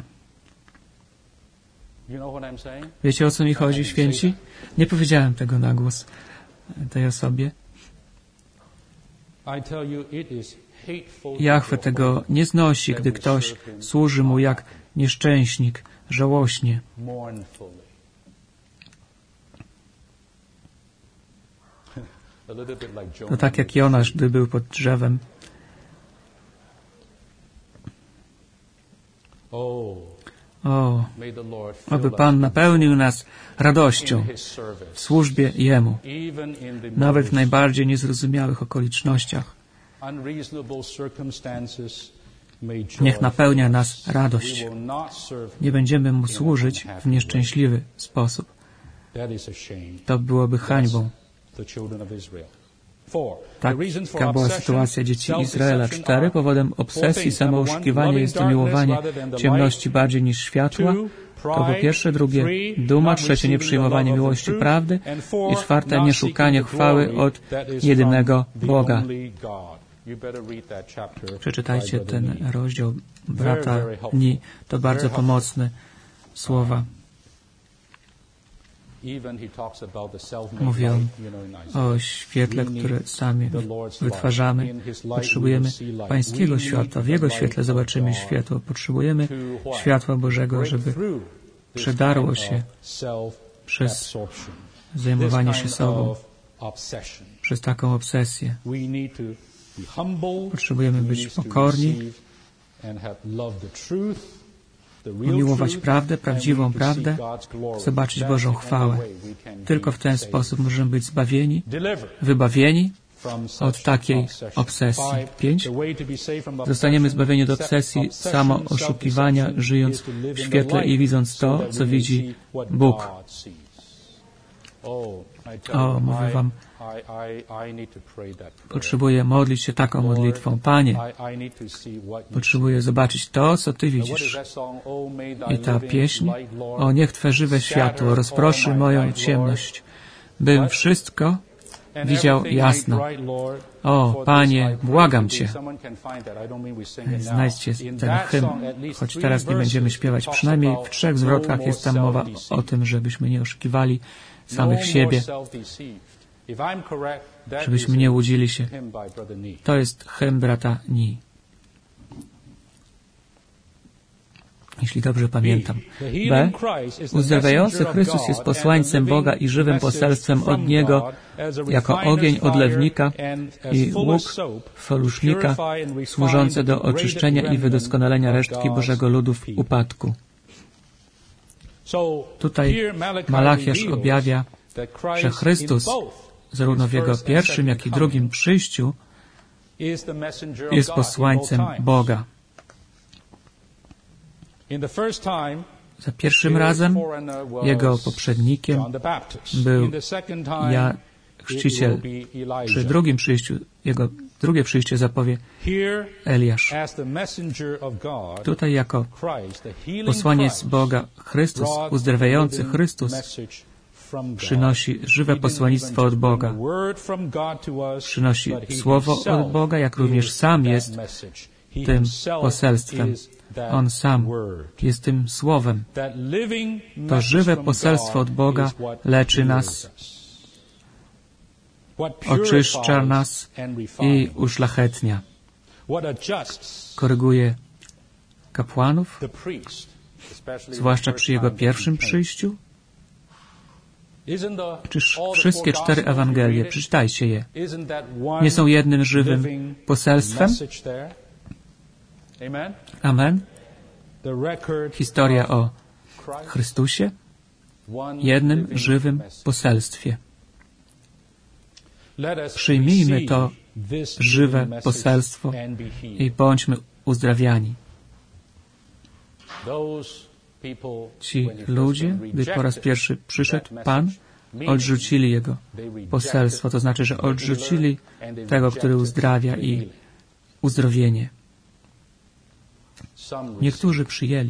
Wiecie, o co mi chodzi, święci? Nie powiedziałem tego na głos tej osobie. Jahwe tego nie znosi, gdy ktoś służy Mu jak nieszczęśnik, żałośnie. To tak jak Jonasz, gdy był pod drzewem. O, aby Pan napełnił nas radością w służbie Jemu, nawet w najbardziej niezrozumiałych okolicznościach. Niech napełnia nas radość. Nie będziemy Mu służyć w nieszczęśliwy sposób. To byłoby hańbą. Taka była sytuacja dzieci Izraela. Cztery, powodem obsesji, samooszukiwania jest umiłowanie ciemności bardziej niż światła. To po pierwsze. Drugie, duma. Trzecie, nieprzyjmowanie miłości prawdy. I czwarte, nieszukanie chwały od jedynego Boga. Przeczytajcie ten rozdział brata Ni. To bardzo pomocne słowa. Mówią o świetle, które sami wytwarzamy. Potrzebujemy Pańskiego światła. W Jego świetle zobaczymy światło. Potrzebujemy światła Bożego, żeby przedarło się przez zajmowanie się sobą, przez taką obsesję. Potrzebujemy być pokorni, umiłować prawdę, prawdziwą prawdę, zobaczyć Bożą chwałę. Tylko w ten sposób możemy być zbawieni, wybawieni od takiej obsesji. Pięć. Zostaniemy zbawieni od obsesji samooszukiwania, żyjąc w świetle i widząc to, co widzi Bóg. O, mówię Wam, potrzebuję modlić się taką modlitwą. Panie, potrzebuję zobaczyć to, co Ty widzisz. I ta pieśń, o niech Twe żywe światło rozproszy moją ciemność, bym wszystko widział jasno. O, Panie, błagam Cię. Znajdźcie ten hymn, choć teraz nie będziemy śpiewać. Przynajmniej w trzech zwrotkach jest tam mowa o tym, żebyśmy nie oszukiwali samych siebie, żebyśmy nie łudzili się. To jest hymn brata Ni. Jeśli dobrze pamiętam. B. Uzdrawiający Chrystus jest posłańcem Boga i żywym poselstwem od Niego, jako ogień odlewnika i łuk folusznika, służące do oczyszczenia i wydoskonalenia resztki Bożego ludu w upadku. Tutaj Malachiasz objawia, że Chrystus zarówno w Jego pierwszym, jak i drugim przyjściu jest posłańcem Boga. Za pierwszym razem Jego poprzednikiem był Jan Chrzciciel. Przy drugim przyjściu, Jego drugie przyjście zapowie Eliasz. Tutaj jako posłaniec Boga Chrystus, uzdrawiający Chrystus, przynosi żywe posłannictwo od Boga. Przynosi słowo od Boga, jak również sam jest tym poselstwem. On sam jest tym słowem. To żywe poselstwo od Boga leczy nas, oczyszcza nas i uszlachetnia. Koryguje kapłanów, zwłaszcza przy Jego pierwszym przyjściu. Czyż wszystkie cztery Ewangelie, przeczytajcie je, nie są jednym żywym poselstwem? Amen. Historia o Chrystusie, jednym żywym poselstwie. Przyjmijmy to żywe poselstwo i bądźmy uzdrawiani. Ci ludzie, gdy po raz pierwszy przyszedł Pan, odrzucili Jego poselstwo, to znaczy, że odrzucili tego, który uzdrawia i uzdrowienie. Niektórzy przyjęli.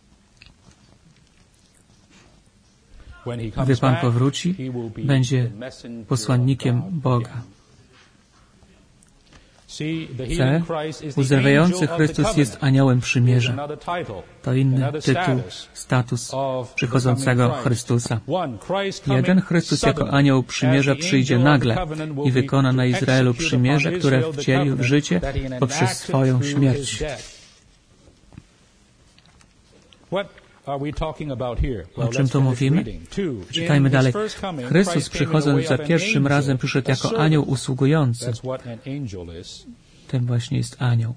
Gdy Pan powróci, będzie posłannikiem Boga. C. Uzdrawiający Chrystus jest aniołem przymierza. To inny tytuł, status przychodzącego Chrystusa. Jeden Chrystus jako anioł przymierza przyjdzie nagle i wykona na Izraelu przymierze, które wcielił w życie poprzez swoją śmierć. O czym tu mówimy? Czytajmy dalej. Chrystus, przychodząc za pierwszym razem, przyszedł jako anioł usługujący. Tym właśnie jest anioł.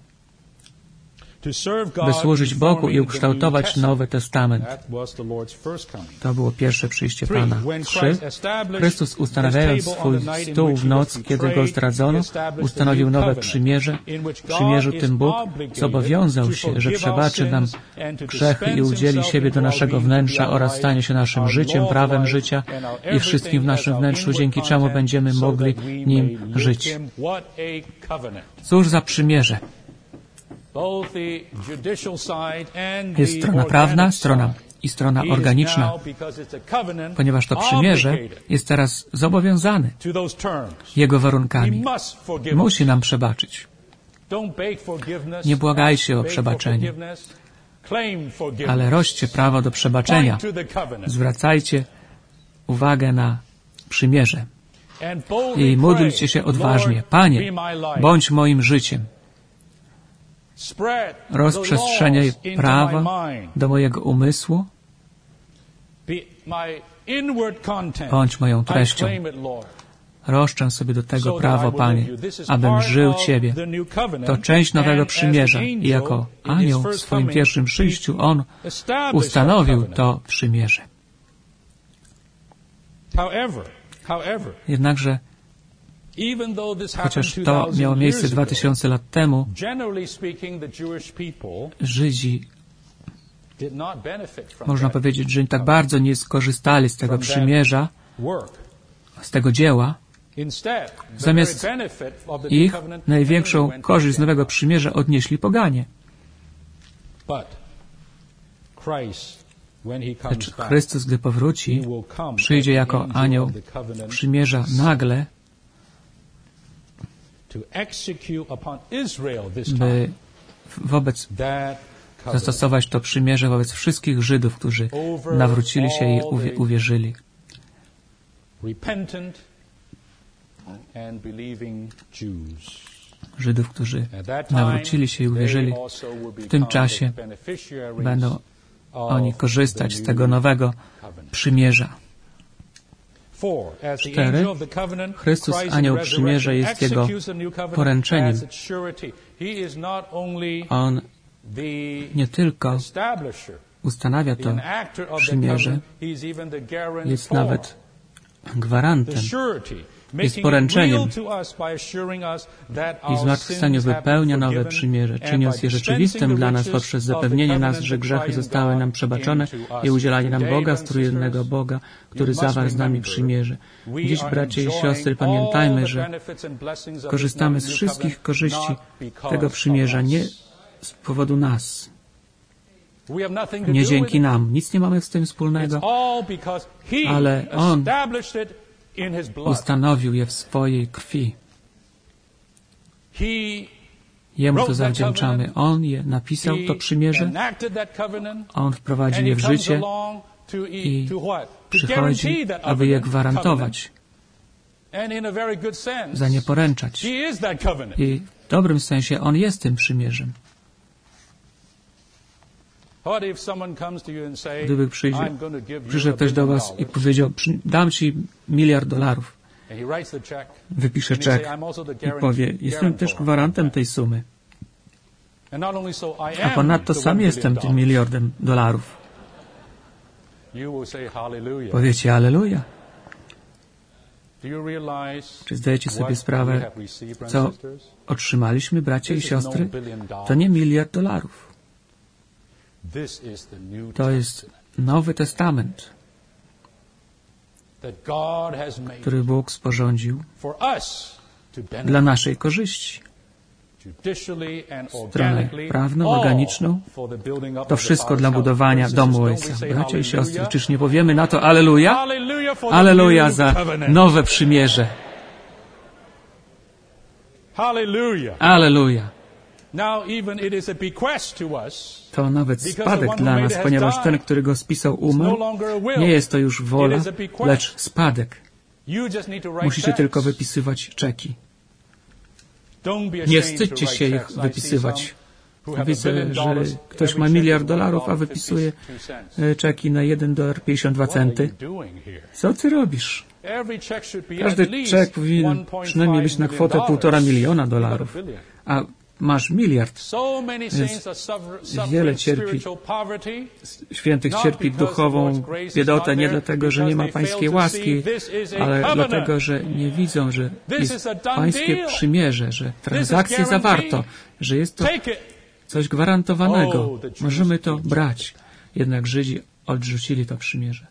By służyć Bogu i ukształtować Nowy Testament. To było pierwsze przyjście Pana. Trzy. Chrystus, ustanawiając swój stół w noc, kiedy Go zdradzono, ustanowił nowe przymierze. W przymierzu tym Bóg zobowiązał się, że przebaczy nam grzechy i udzieli siebie do naszego wnętrza oraz stanie się naszym życiem, prawem życia i wszystkim w naszym wnętrzu, dzięki czemu będziemy mogli nim żyć. Cóż za przymierze! Jest strona prawna, strona i strona organiczna, ponieważ to przymierze jest teraz zobowiązany Jego warunkami. Musi nam przebaczyć. Nie błagajcie o przebaczenie, ale rośćcie prawo do przebaczenia. Zwracajcie uwagę na przymierze i módlcie się odważnie. Panie, bądź moim życiem. Rozprzestrzeniaj prawa do mojego umysłu. Bądź moją treścią. Roszczę sobie do tego prawo, Panie, abym żył Ciebie. To część nowego przymierza i jako anioł w swoim pierwszym przyjściu On ustanowił to przymierze. Jednakże chociaż to miało miejsce dwa tysiące lat temu, Żydzi, można powiedzieć, że tak bardzo nie skorzystali z tego przymierza, z tego dzieła. Zamiast ich największą korzyść z nowego przymierza odnieśli poganie. Lecz Chrystus, gdy powróci, przyjdzie jako anioł przymierza nagle, by wobec zastosować to przymierze wobec wszystkich Żydów, którzy nawrócili się i uwie, uwierzyli. Żydów, którzy nawrócili się i uwierzyli, w tym czasie będą oni korzystać z tego nowego przymierza. Cztery. Chrystus, anioł przymierza, jest Jego poręczeniem. On nie tylko ustanawia to przymierze, jest nawet gwarantem, jest poręczeniem i zmartwychwstaniu wypełnia nowe przymierze, czyniąc je rzeczywistym dla nas poprzez zapewnienie nas, że grzechy zostały nam przebaczone i udzielanie nam Boga, trójjednego Boga, który zawarł z nami przymierze. Dziś, bracia i siostry, pamiętajmy, że korzystamy z wszystkich korzyści tego przymierza nie z powodu nas, nie dzięki nam. Nic nie mamy z tym wspólnego, ale On ustanowił je w swojej krwi. Jemu to zawdzięczamy. On je napisał, to przymierze. On wprowadził je w życie i przychodzi, aby je gwarantować, za nie poręczać. I w dobrym sensie On jest tym przymierzem. Gdyby przyjdzie, przyszedł ktoś do Was i powiedział, dam Ci miliard dolarów, wypisze czek i powie, jestem też gwarantem tej sumy. A ponadto sam jestem tym miliardem dolarów. Powiecie, Alleluja. Czy zdajecie sobie sprawę, co otrzymaliśmy, bracia i siostry? To nie miliard dolarów. To jest Nowy Testament, który Bóg sporządził dla naszej korzyści. Stronę prawną, organiczną, to wszystko dla budowania domu Ojca. Bracia i siostry, czyż nie powiemy na to Alleluja? Alleluja za nowe przymierze. Alleluja. Now even it is a bequest to us. To nawet spadek dla nas, ponieważ ten, który go spisał, umarł. Nie jest to już wola, lecz spadek. Musicie tylko wypisywać czeki. Nie wstydźcie się ich wypisywać. Widzę, że ktoś ma miliard dolarów, a wypisuje czeki na jeden dolar pięćdziesiąt dwa centy. Co ty robisz? Każdy czek powinien przynajmniej być na kwotę półtora miliona dolarów. A masz miliard. Więc wiele cierpi, świętych cierpi duchową biedotę nie dlatego, że nie ma pańskiej łaski, ale dlatego, że nie widzą, że jest pańskie przymierze, że transakcje zawarto, że jest to coś gwarantowanego. Możemy to brać. Jednak Żydzi odrzucili to przymierze.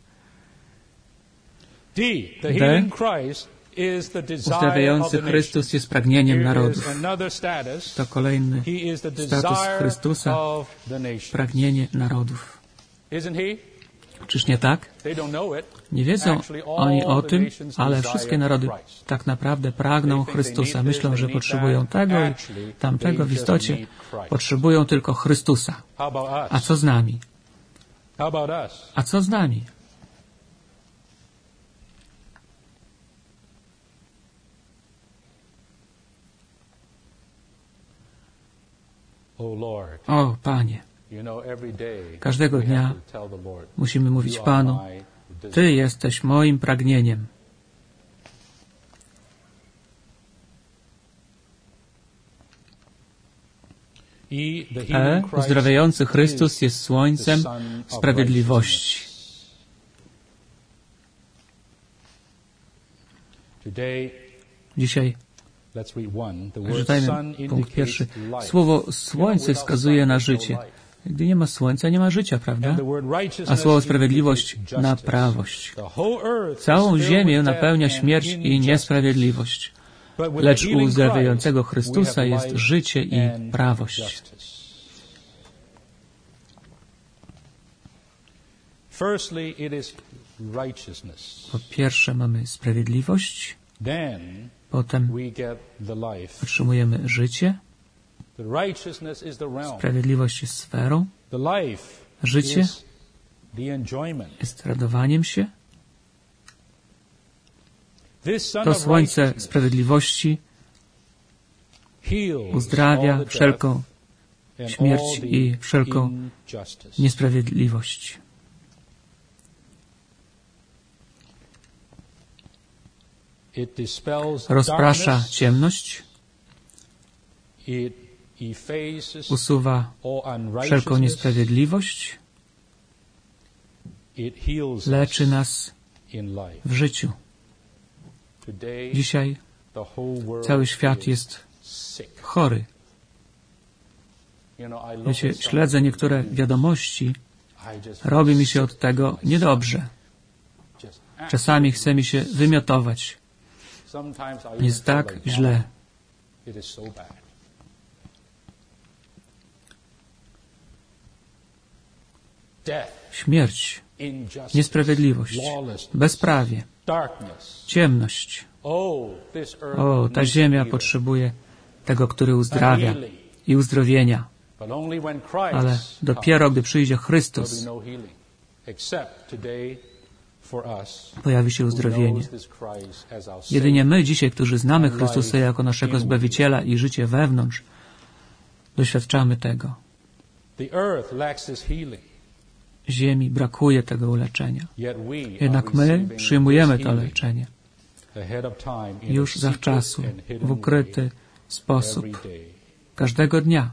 D. Uzdrawiający Chrystus jest pragnieniem narodów. To kolejny status Chrystusa, pragnienie narodów. Czyż nie tak? Nie wiedzą oni o tym, ale wszystkie narody tak naprawdę pragną Chrystusa. Myślą, że potrzebują tego i tamtego. W istocie potrzebują tylko Chrystusa. A co z nami? A co z nami? O, Panie, każdego dnia musimy mówić Panu, Ty jesteś moim pragnieniem. E. Uzdrawiający Chrystus jest słońcem sprawiedliwości. Dzisiaj czytajmy punkt pierwszy. Słowo słońce wskazuje na życie. Gdy nie ma słońca, nie ma życia, prawda? A słowo sprawiedliwość na prawość. Całą ziemię napełnia śmierć i niesprawiedliwość. Lecz u uzdrawiającego Chrystusa jest życie i prawość. Po pierwsze mamy sprawiedliwość, potem otrzymujemy życie. Sprawiedliwość jest sferą. Życie jest radowaniem się. To słońce sprawiedliwości uzdrawia wszelką śmierć i wszelką niesprawiedliwość. Rozprasza ciemność, usuwa wszelką niesprawiedliwość, leczy nas w życiu. Dzisiaj cały świat jest chory. Wiecie, śledzę niektóre wiadomości, robi mi się od tego niedobrze. Czasami chce mi się wymiotować. Jest tak źle. Śmierć, niesprawiedliwość, bezprawie, ciemność. O, ta ziemia potrzebuje tego, który uzdrawia i uzdrowienia. Ale dopiero gdy przyjdzie Chrystus, pojawi się uzdrowienie. Jedynie my dzisiaj, którzy znamy Chrystusa jako naszego Zbawiciela i życie wewnątrz, doświadczamy tego. Ziemi brakuje tego uleczenia. Jednak my przyjmujemy to leczenie już zawczasu, w ukryty sposób, każdego dnia.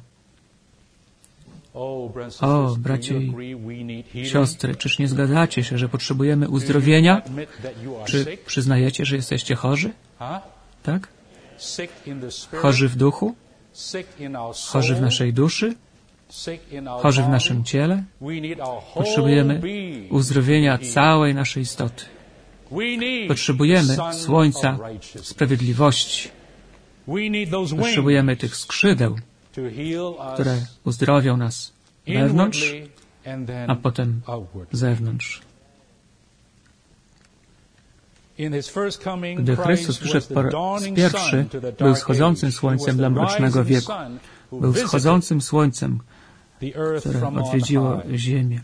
O, bracia i siostry, czyż nie zgadzacie się, że potrzebujemy uzdrowienia? Czy przyznajecie, że jesteście chorzy? Tak? Chorzy w duchu? Chorzy w naszej duszy? Chorzy w naszym ciele? Potrzebujemy uzdrowienia całej naszej istoty. Potrzebujemy słońca sprawiedliwości. Potrzebujemy tych skrzydeł, które uzdrowią nas wewnątrz, a potem zewnątrz. Gdy Chrystus przyszedł po raz pierwszy, był wschodzącym słońcem dla mrocznego wieku. Był wschodzącym słońcem, które odwiedziło ziemię.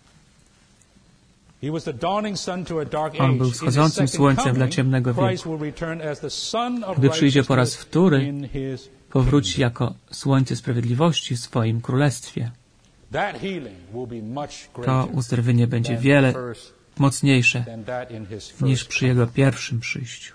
On był wschodzącym słońcem dla ciemnego wieku. Gdy przyjdzie po raz wtóry, powróci jako słońce sprawiedliwości w swoim królestwie. To uzdrowienie będzie wiele mocniejsze niż przy Jego pierwszym przyjściu.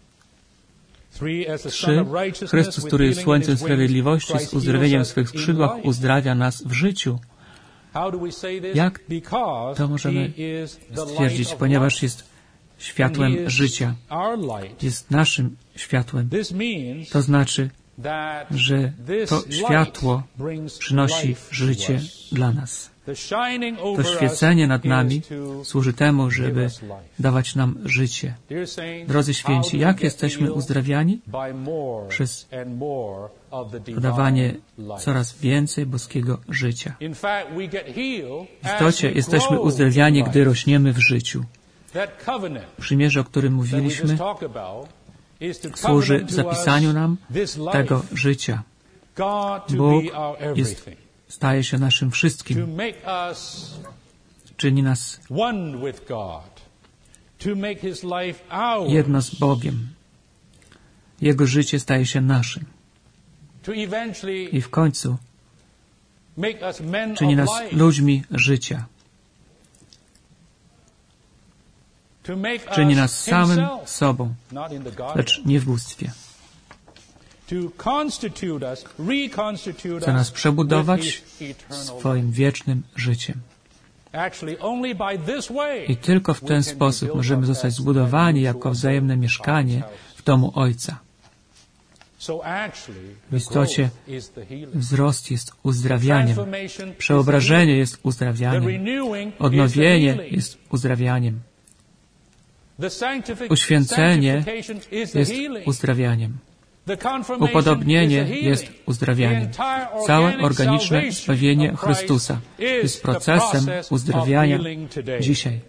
Trzy. Chrystus, który jest słońcem sprawiedliwości, z uzdrowieniem w swych skrzydłach uzdrawia nas w życiu. Jak to możemy stwierdzić? Ponieważ jest światłem życia. Jest naszym światłem. To znaczy, że to światło przynosi życie dla nas. To świecenie nad nami służy temu, żeby dawać nam życie. Drodzy święci, jak jesteśmy uzdrawiani? Przez podawanie coraz więcej boskiego życia. W istocie jesteśmy uzdrawiani, gdy rośniemy w życiu. Przymierze, o którym mówiliśmy, służy zapisaniu nam tego życia. Bóg jest, staje się naszym wszystkim. Czyni nas jedno z Bogiem. Jego życie staje się naszym. I w końcu czyni nas ludźmi życia. Czyni nas samym sobą, lecz nie w bóstwie. Chce nas przebudować swoim wiecznym życiem. I tylko w ten sposób możemy zostać zbudowani jako wzajemne mieszkanie w domu Ojca. W istocie wzrost jest uzdrawianiem, przeobrażenie jest uzdrawianiem, odnowienie jest uzdrawianiem, uświęcenie jest uzdrawianiem, upodobnienie jest uzdrawianiem. Całe organiczne zbawienie Chrystusa jest procesem uzdrawiania dzisiaj.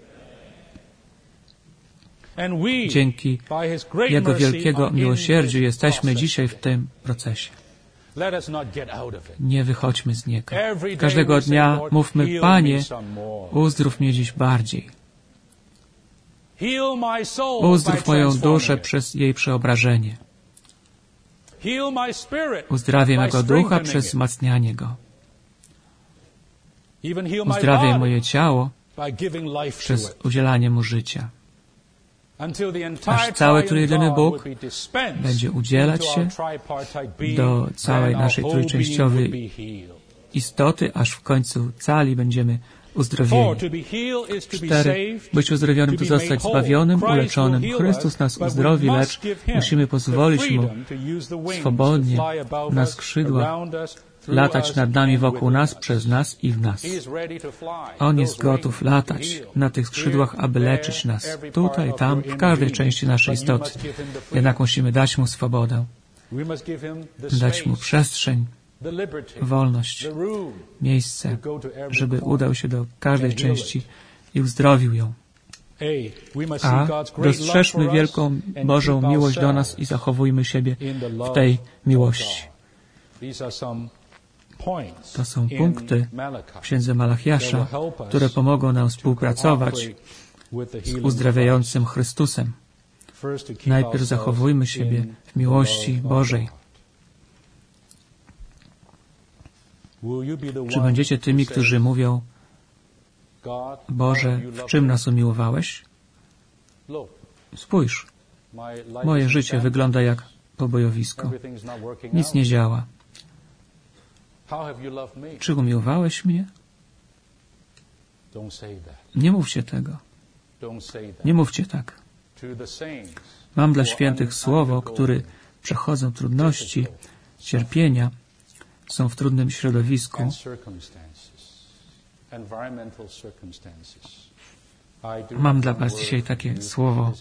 Dzięki Jego wielkiego miłosierdziu jesteśmy dzisiaj w tym procesie. Nie wychodźmy z niego. Każdego dnia mówmy: Panie, uzdrów mnie dziś bardziej. Uzdrów moją duszę przez jej przeobrażenie. Uzdrawiaj mego ducha przez wzmacnianie go. Uzdrawiaj moje ciało przez udzielanie mu życia. Aż cały trójjedyny Bóg będzie udzielać się do całej naszej trójczęściowej istoty, aż w końcu cali będziemy uzdrowieni. Cztery. Być uzdrowionym to zostać zbawionym, uleczonym. Chrystus nas uzdrowi, lecz musimy pozwolić Mu swobodnie na skrzydłach latać nad nami, wokół nas, przez nas i w nas. On jest gotów latać na tych skrzydłach, aby leczyć nas, tutaj, tam, w każdej części naszej istoty. Jednak musimy dać Mu swobodę, dać Mu przestrzeń, wolność, miejsce, żeby udał się do każdej części i uzdrowił ją. A dostrzeżmy wielką Bożą miłość do nas i zachowujmy siebie w tej miłości. To są punkty w Księdze Malachiasza, które pomogą nam współpracować z uzdrawiającym Chrystusem. Najpierw zachowujmy siebie w miłości Bożej. Czy będziecie tymi, którzy mówią: Boże, w czym nas umiłowałeś? Spójrz, moje życie wygląda jak pobojowisko. Nic nie działa. Czy umiłowałeś mnie? Nie mówcie tego. Nie mówcie tak. Mam dla świętych słowo, który przechodzą trudności, cierpienia, są w trudnym środowisku. Mam dla was dzisiaj takie słowo.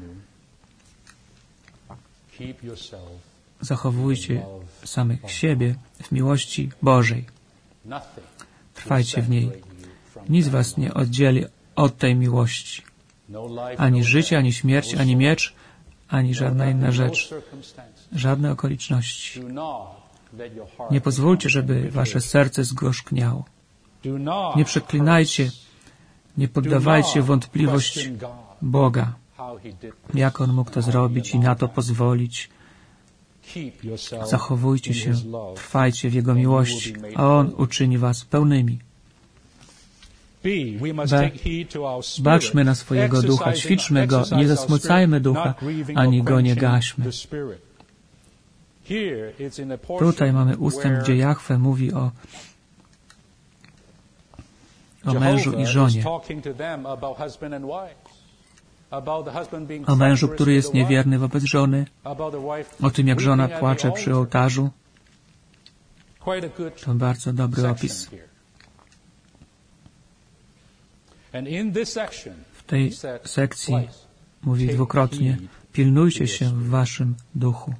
Zachowujcie samych siebie w miłości Bożej. Trwajcie w niej. Nic was nie oddzieli od tej miłości. Ani życie, ani śmierć, ani miecz, ani żadna inna rzecz. Żadne okoliczności. Nie pozwólcie, żeby wasze serce zgorzkniało. Nie przeklinajcie, nie poddawajcie wątpliwość Boga. Jak On mógł to zrobić i na to pozwolić? Zachowujcie się, trwajcie w Jego miłości, a On uczyni was pełnymi. B. Baczmy na swojego ducha, ćwiczmy go, nie zasmucajmy ducha, ani go nie gaśmy. Tutaj mamy ustęp, gdzie Jahwe mówi o, o mężu i żonie. O mężu, który jest niewierny wobec żony, o tym, jak żona płacze przy ołtarzu. To bardzo dobry opis. W tej sekcji mówi dwukrotnie: pilnujcie się w waszym duchu.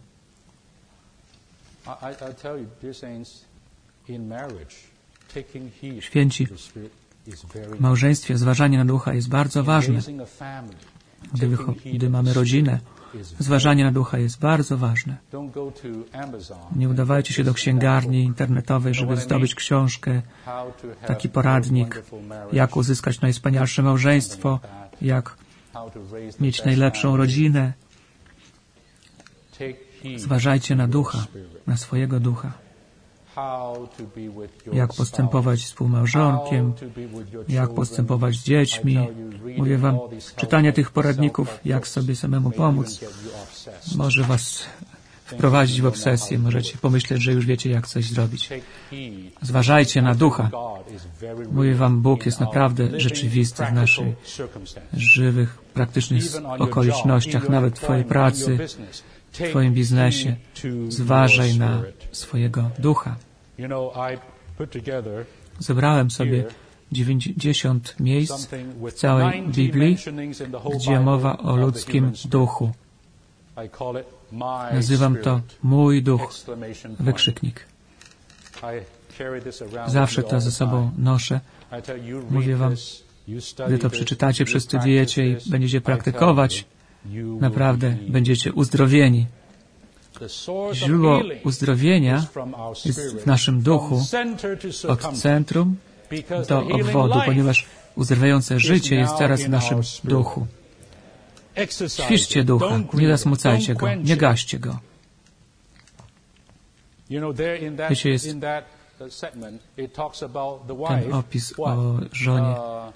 Święci, w małżeństwie zważanie na ducha jest bardzo ważne. Gdy, gdy mamy rodzinę, zważanie na ducha jest bardzo ważne. Nie udawajcie się do księgarni internetowej, żeby zdobyć książkę, taki poradnik, jak uzyskać najwspanialsze małżeństwo, jak mieć najlepszą rodzinę. Zważajcie na ducha, na swojego ducha. Jak postępować z współmałżonkiem, jak postępować z dziećmi. Mówię wam, czytanie tych poradników, jak sobie samemu pomóc, może was wprowadzić w obsesję. Możecie pomyśleć, że już wiecie, jak coś zrobić. Zważajcie na ducha. Mówię wam, Bóg jest naprawdę rzeczywisty w naszych żywych, praktycznych okolicznościach, nawet w twojej pracy, w twoim biznesie. Zważaj na swojego ducha. Zebrałem sobie dziewięćdziesiąt miejsc w całej Biblii, gdzie mowa o ludzkim duchu. Nazywam to mój duch, wykrzyknik. Zawsze to ze sobą noszę. Mówię wam, gdy to przeczytacie, przestudiujecie i będziecie praktykować, naprawdę będziecie uzdrowieni. Źródło uzdrowienia jest w naszym duchu, od centrum do obwodu, ponieważ uzdrawiające życie jest teraz w naszym duchu. Ćwiczcie ducha, nie zasmucajcie go, nie gaście go. Wiecie, jest ten opis o żonie,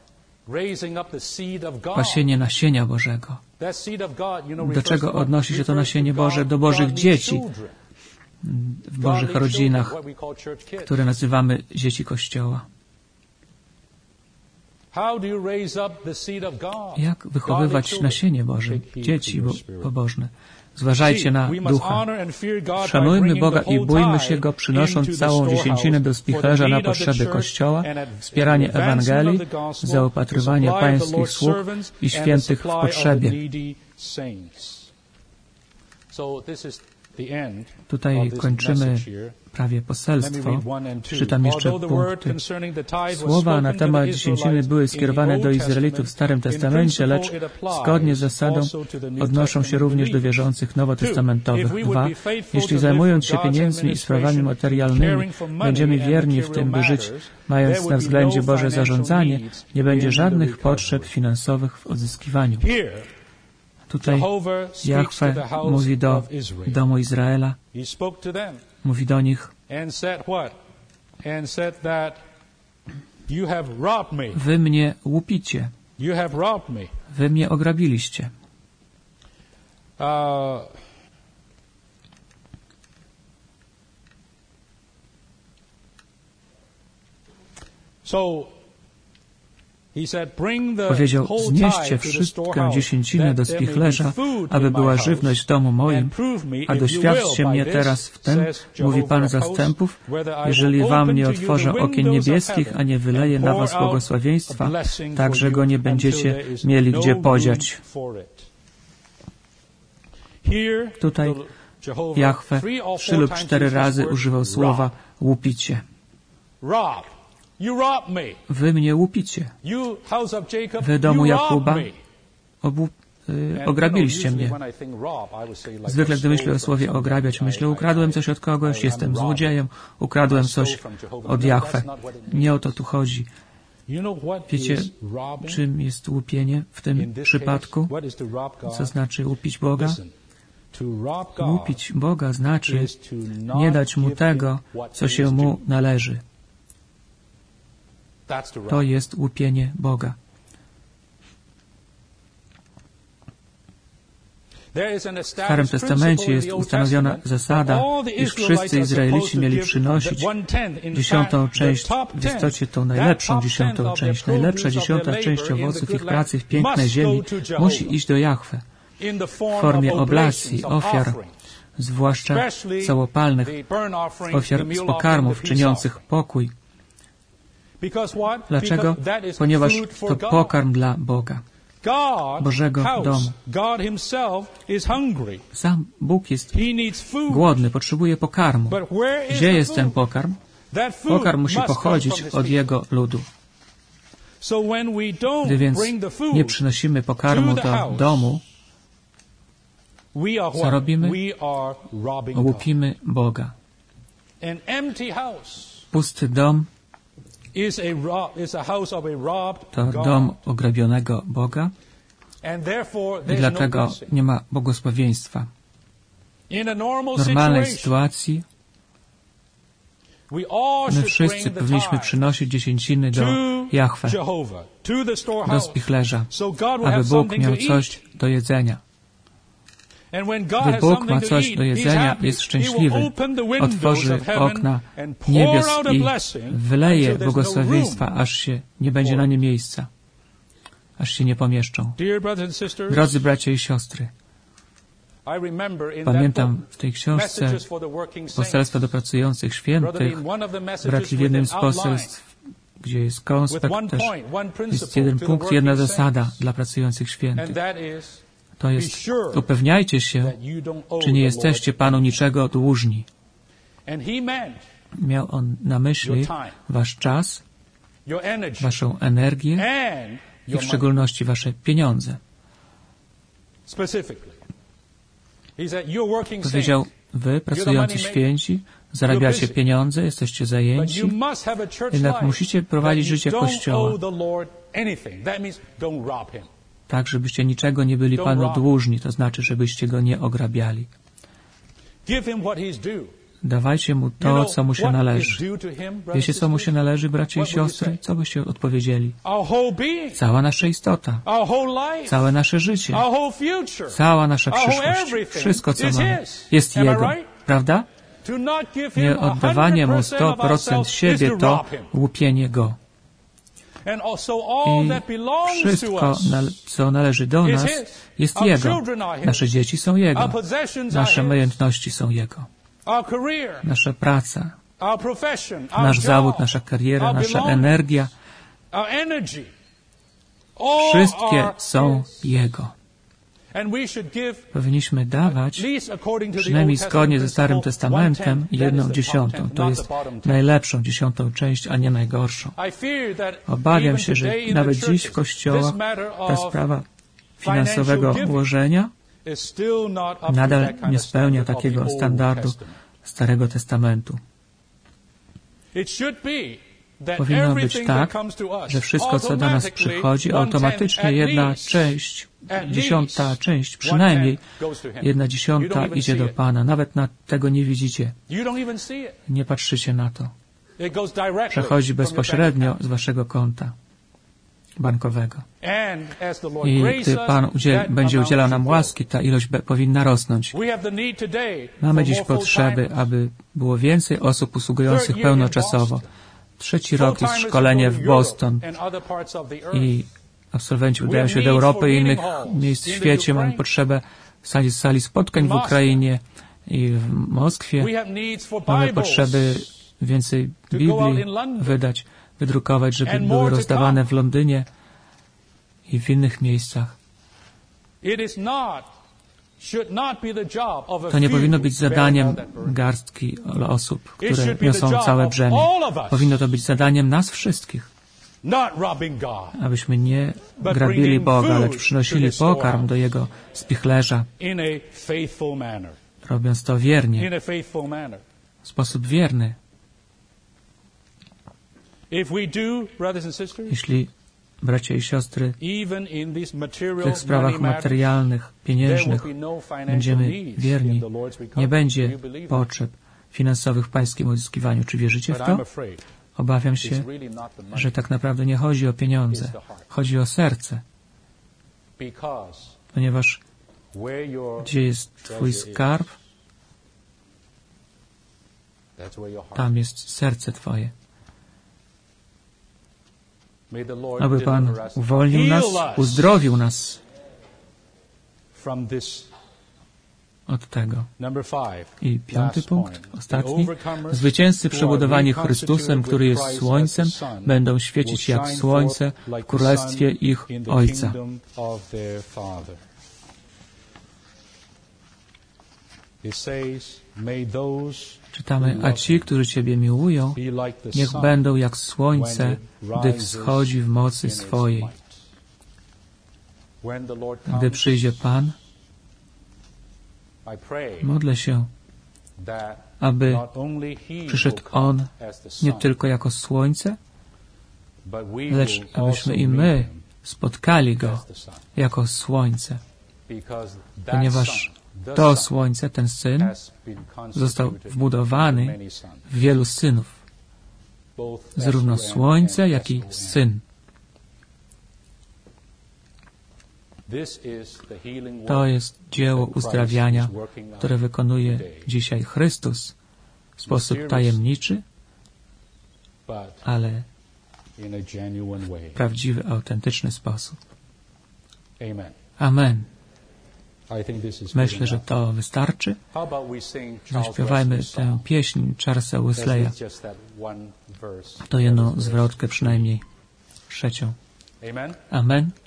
pasienie nasienia Bożego. Do czego odnosi się to nasienie Boże? Do Bożych dzieci w Bożych rodzinach, które nazywamy dzieci Kościoła. Jak wychowywać nasienie Boże, dzieci bo, pobożne? Zważajcie na ducha. Szanujmy Boga i bójmy się Go, przynosząc całą dziesięcinę do spichlerza na potrzeby Kościoła, wspieranie Ewangelii, zaopatrywanie pańskich sług i świętych w potrzebie. Tutaj kończymy prawie poselstwo. Czytam jeszcze punkty. Słowa na temat dziesięciny były skierowane do Izraelitów w Starym Testamencie, lecz zgodnie z zasadą odnoszą się również do wierzących nowotestamentowych. Dwa. Jeśli zajmując się pieniędzmi i sprawami materialnymi będziemy wierni w tym, by żyć, mając na względzie Boże zarządzanie, nie będzie żadnych potrzeb finansowych w odzyskiwaniu. Tutaj Jahwe mówi do domu Izraela, mówi do nich: wy mnie łupicie, wy mnie ograbiliście. Powiedział: znieście wszystkę dziesięcinę do spichlerza, aby była żywność w domu moim, a doświadczcie mnie teraz w tym, mówi Pan zastępów, jeżeli wam nie otworzę okien niebieskich, a nie wyleję na was błogosławieństwa, tak że go nie będziecie mieli gdzie podziać. Tutaj Jahwe trzy lub cztery razy używał słowa łupicie. Wy mnie łupicie. Wy domu Jakuba, obu, y, ograbiliście mnie. Zwykle, gdy myślę o słowie ograbiać, myślę, ukradłem coś od kogoś, jestem złodziejem, ukradłem coś od Jahwe. Nie o to tu chodzi. Wiecie, czym jest łupienie w tym przypadku? Co znaczy łupić Boga? Łupić Boga znaczy nie dać Mu tego, co się Mu należy. To jest łupienie Boga. W Starym Testamencie jest ustanowiona zasada, iż wszyscy Izraelici mieli przynosić dziesiątą część, w istocie tą najlepszą dziesiątą część. Najlepsza dziesiąta część owoców ich pracy w pięknej ziemi musi iść do Jahwe w formie oblacji, ofiar, zwłaszcza całopalnych, ofiar z pokarmów czyniących pokój. Dlaczego? Ponieważ to pokarm dla Boga, Bożego domu. Sam Bóg jest głodny, potrzebuje pokarmu. Gdzie jest ten pokarm? Pokarm musi pochodzić od Jego ludu. Gdy więc nie przynosimy pokarmu do domu, co robimy? Łupimy Boga. Pusty dom to dom ograbionego Boga i dlatego nie ma błogosławieństwa. W normalnej sytuacji my wszyscy powinniśmy przynosić dziesięciny do Jahwe, do spichlerza, aby Bóg miał coś do jedzenia. Gdy Bóg ma coś do jedzenia, jest szczęśliwy, otworzy okna niebios i wyleje błogosławieństwa, aż się nie będzie na nie miejsca, aż się nie pomieszczą. Drodzy bracia i siostry, pamiętam w tej książce Poselstwa do pracujących świętych, bratki w jednym z poselstw, gdzie jest konspekt też, jest jeden punkt, jedna zasada dla pracujących świętych. To jest, upewniajcie się, czy nie jesteście Panu niczego dłużni. Miał on na myśli wasz czas, waszą energię i w szczególności wasze pieniądze. Powiedział, wy, pracujący święci, zarabiacie pieniądze, jesteście zajęci, jednak musicie prowadzić życie Kościoła tak, żebyście niczego nie byli Panu dłużni, to znaczy, żebyście Go nie ograbiali. Dawajcie Mu to, co Mu się należy. Wiecie, co Mu się należy, bracia i siostry? Co byście odpowiedzieli? Cała nasza istota, całe nasze życie, cała nasza przyszłość, wszystko, co mamy, jest Jego. Prawda? Nie oddawanie Mu sto procent siebie to łupienie Go. I wszystko, co należy do nas, jest Jego. Nasze dzieci są Jego. Nasze majątności są Jego. Nasza praca, nasz zawód, nasza kariera, nasza energia, wszystkie są Jego. Powinniśmy dawać, przynajmniej zgodnie ze Starym Testamentem, jedną dziesiątą. To jest najlepszą dziesiątą część, a nie najgorszą. Obawiam się, że nawet dziś w kościołach ta sprawa finansowego ułożenia nadal nie spełnia takiego standardu Starego Testamentu. Powinno być tak, że wszystko, co do nas przychodzi, automatycznie jedna część, dziesiąta część, przynajmniej jedna dziesiąta idzie do Pana. Nawet na tego nie widzicie. Nie patrzycie na to. Przechodzi bezpośrednio z waszego konta bankowego. I gdy Pan udziel, będzie udzielał nam łaski, ta ilość be, powinna rosnąć. Mamy dziś potrzeby, aby było więcej osób usługujących pełnoczasowo. Trzeci rok jest szkolenie w Boston i absolwenci udają się do Europy i innych miejsc w świecie. Mamy potrzebę sali, sali spotkań w Ukrainie i w Moskwie. Mamy potrzeby więcej Biblii wydać, wydrukować, żeby były rozdawane w Londynie i w innych miejscach. To nie powinno być zadaniem garstki osób, które niosą całe brzemię. Powinno to być zadaniem nas wszystkich. not robbing God, abyśmy nie grabili Boga, lecz przynosili pokarm do Jego spichlerza, in a faithful manner. robiąc to wiernie, In a faithful manner. w sposób wierny. If we do, brothers and sisters, Jeśli, bracia i siostry, even in these w material tych sprawach money matters, materialnych, there will pieniężnych be no financial będziemy needs wierni, in the Lord's recovery. nie będzie Do you believe that? potrzeb finansowych w Pańskim uzyskiwaniu. Czy wierzycie w But I'm to? afraid Obawiam się, it's really not the money, że tak naprawdę nie chodzi o pieniądze, chodzi o serce, because ponieważ where your gdzie jest Twój treasure skarb, is, that's where your heart tam jest serce Twoje. May the Lord Aby Pan deliver us, uwolnił nas, heal us uzdrowił nas from this. od tego. Number five, I piąty last punkt, point. ostatni. The overcomers Zwycięzcy who are przebudowani Chrystusem, reconstituted który with jest Christ słońcem, as the sun, będą świecić will jak shine słońce forth like w the królestwie sun ich in the Ojca. kingdom of their Father. It says, may those Czytamy, a ci, którzy Ciebie miłują, be like the niech sun będą jak słońce, when it gdy rises wschodzi w mocy in its swojej. might. When the Lord Gdy comes, przyjdzie Pan, I pray modlę się, that aby not only He przyszedł will come On as the nie sun, tylko jako słońce, but we lecz will also abyśmy i meet my Him spotkali Go as the sun. jako słońce, Because that ponieważ sun, the to sun, słońce, ten Syn, has been został constituted wbudowany into many suns, w wielu synów, both zarówno S U N słońce, and jak i S O N. Syn. This is the healing To work jest dzieło that Christ uzdrawiania, is working on które wykonuje today. dzisiaj Chrystus w sposób tajemniczy, But ale in a genuine way. prawdziwy, autentyczny sposób. Amen. Amen. I think this is good Myślę, że enough. to wystarczy. How about we sing Charles Zaśpiewajmy Wesley's tę song? pieśń Charlesa Wesleya. That's just that one verse. To jedną zwrotkę przynajmniej, trzecią. Amen. Amen.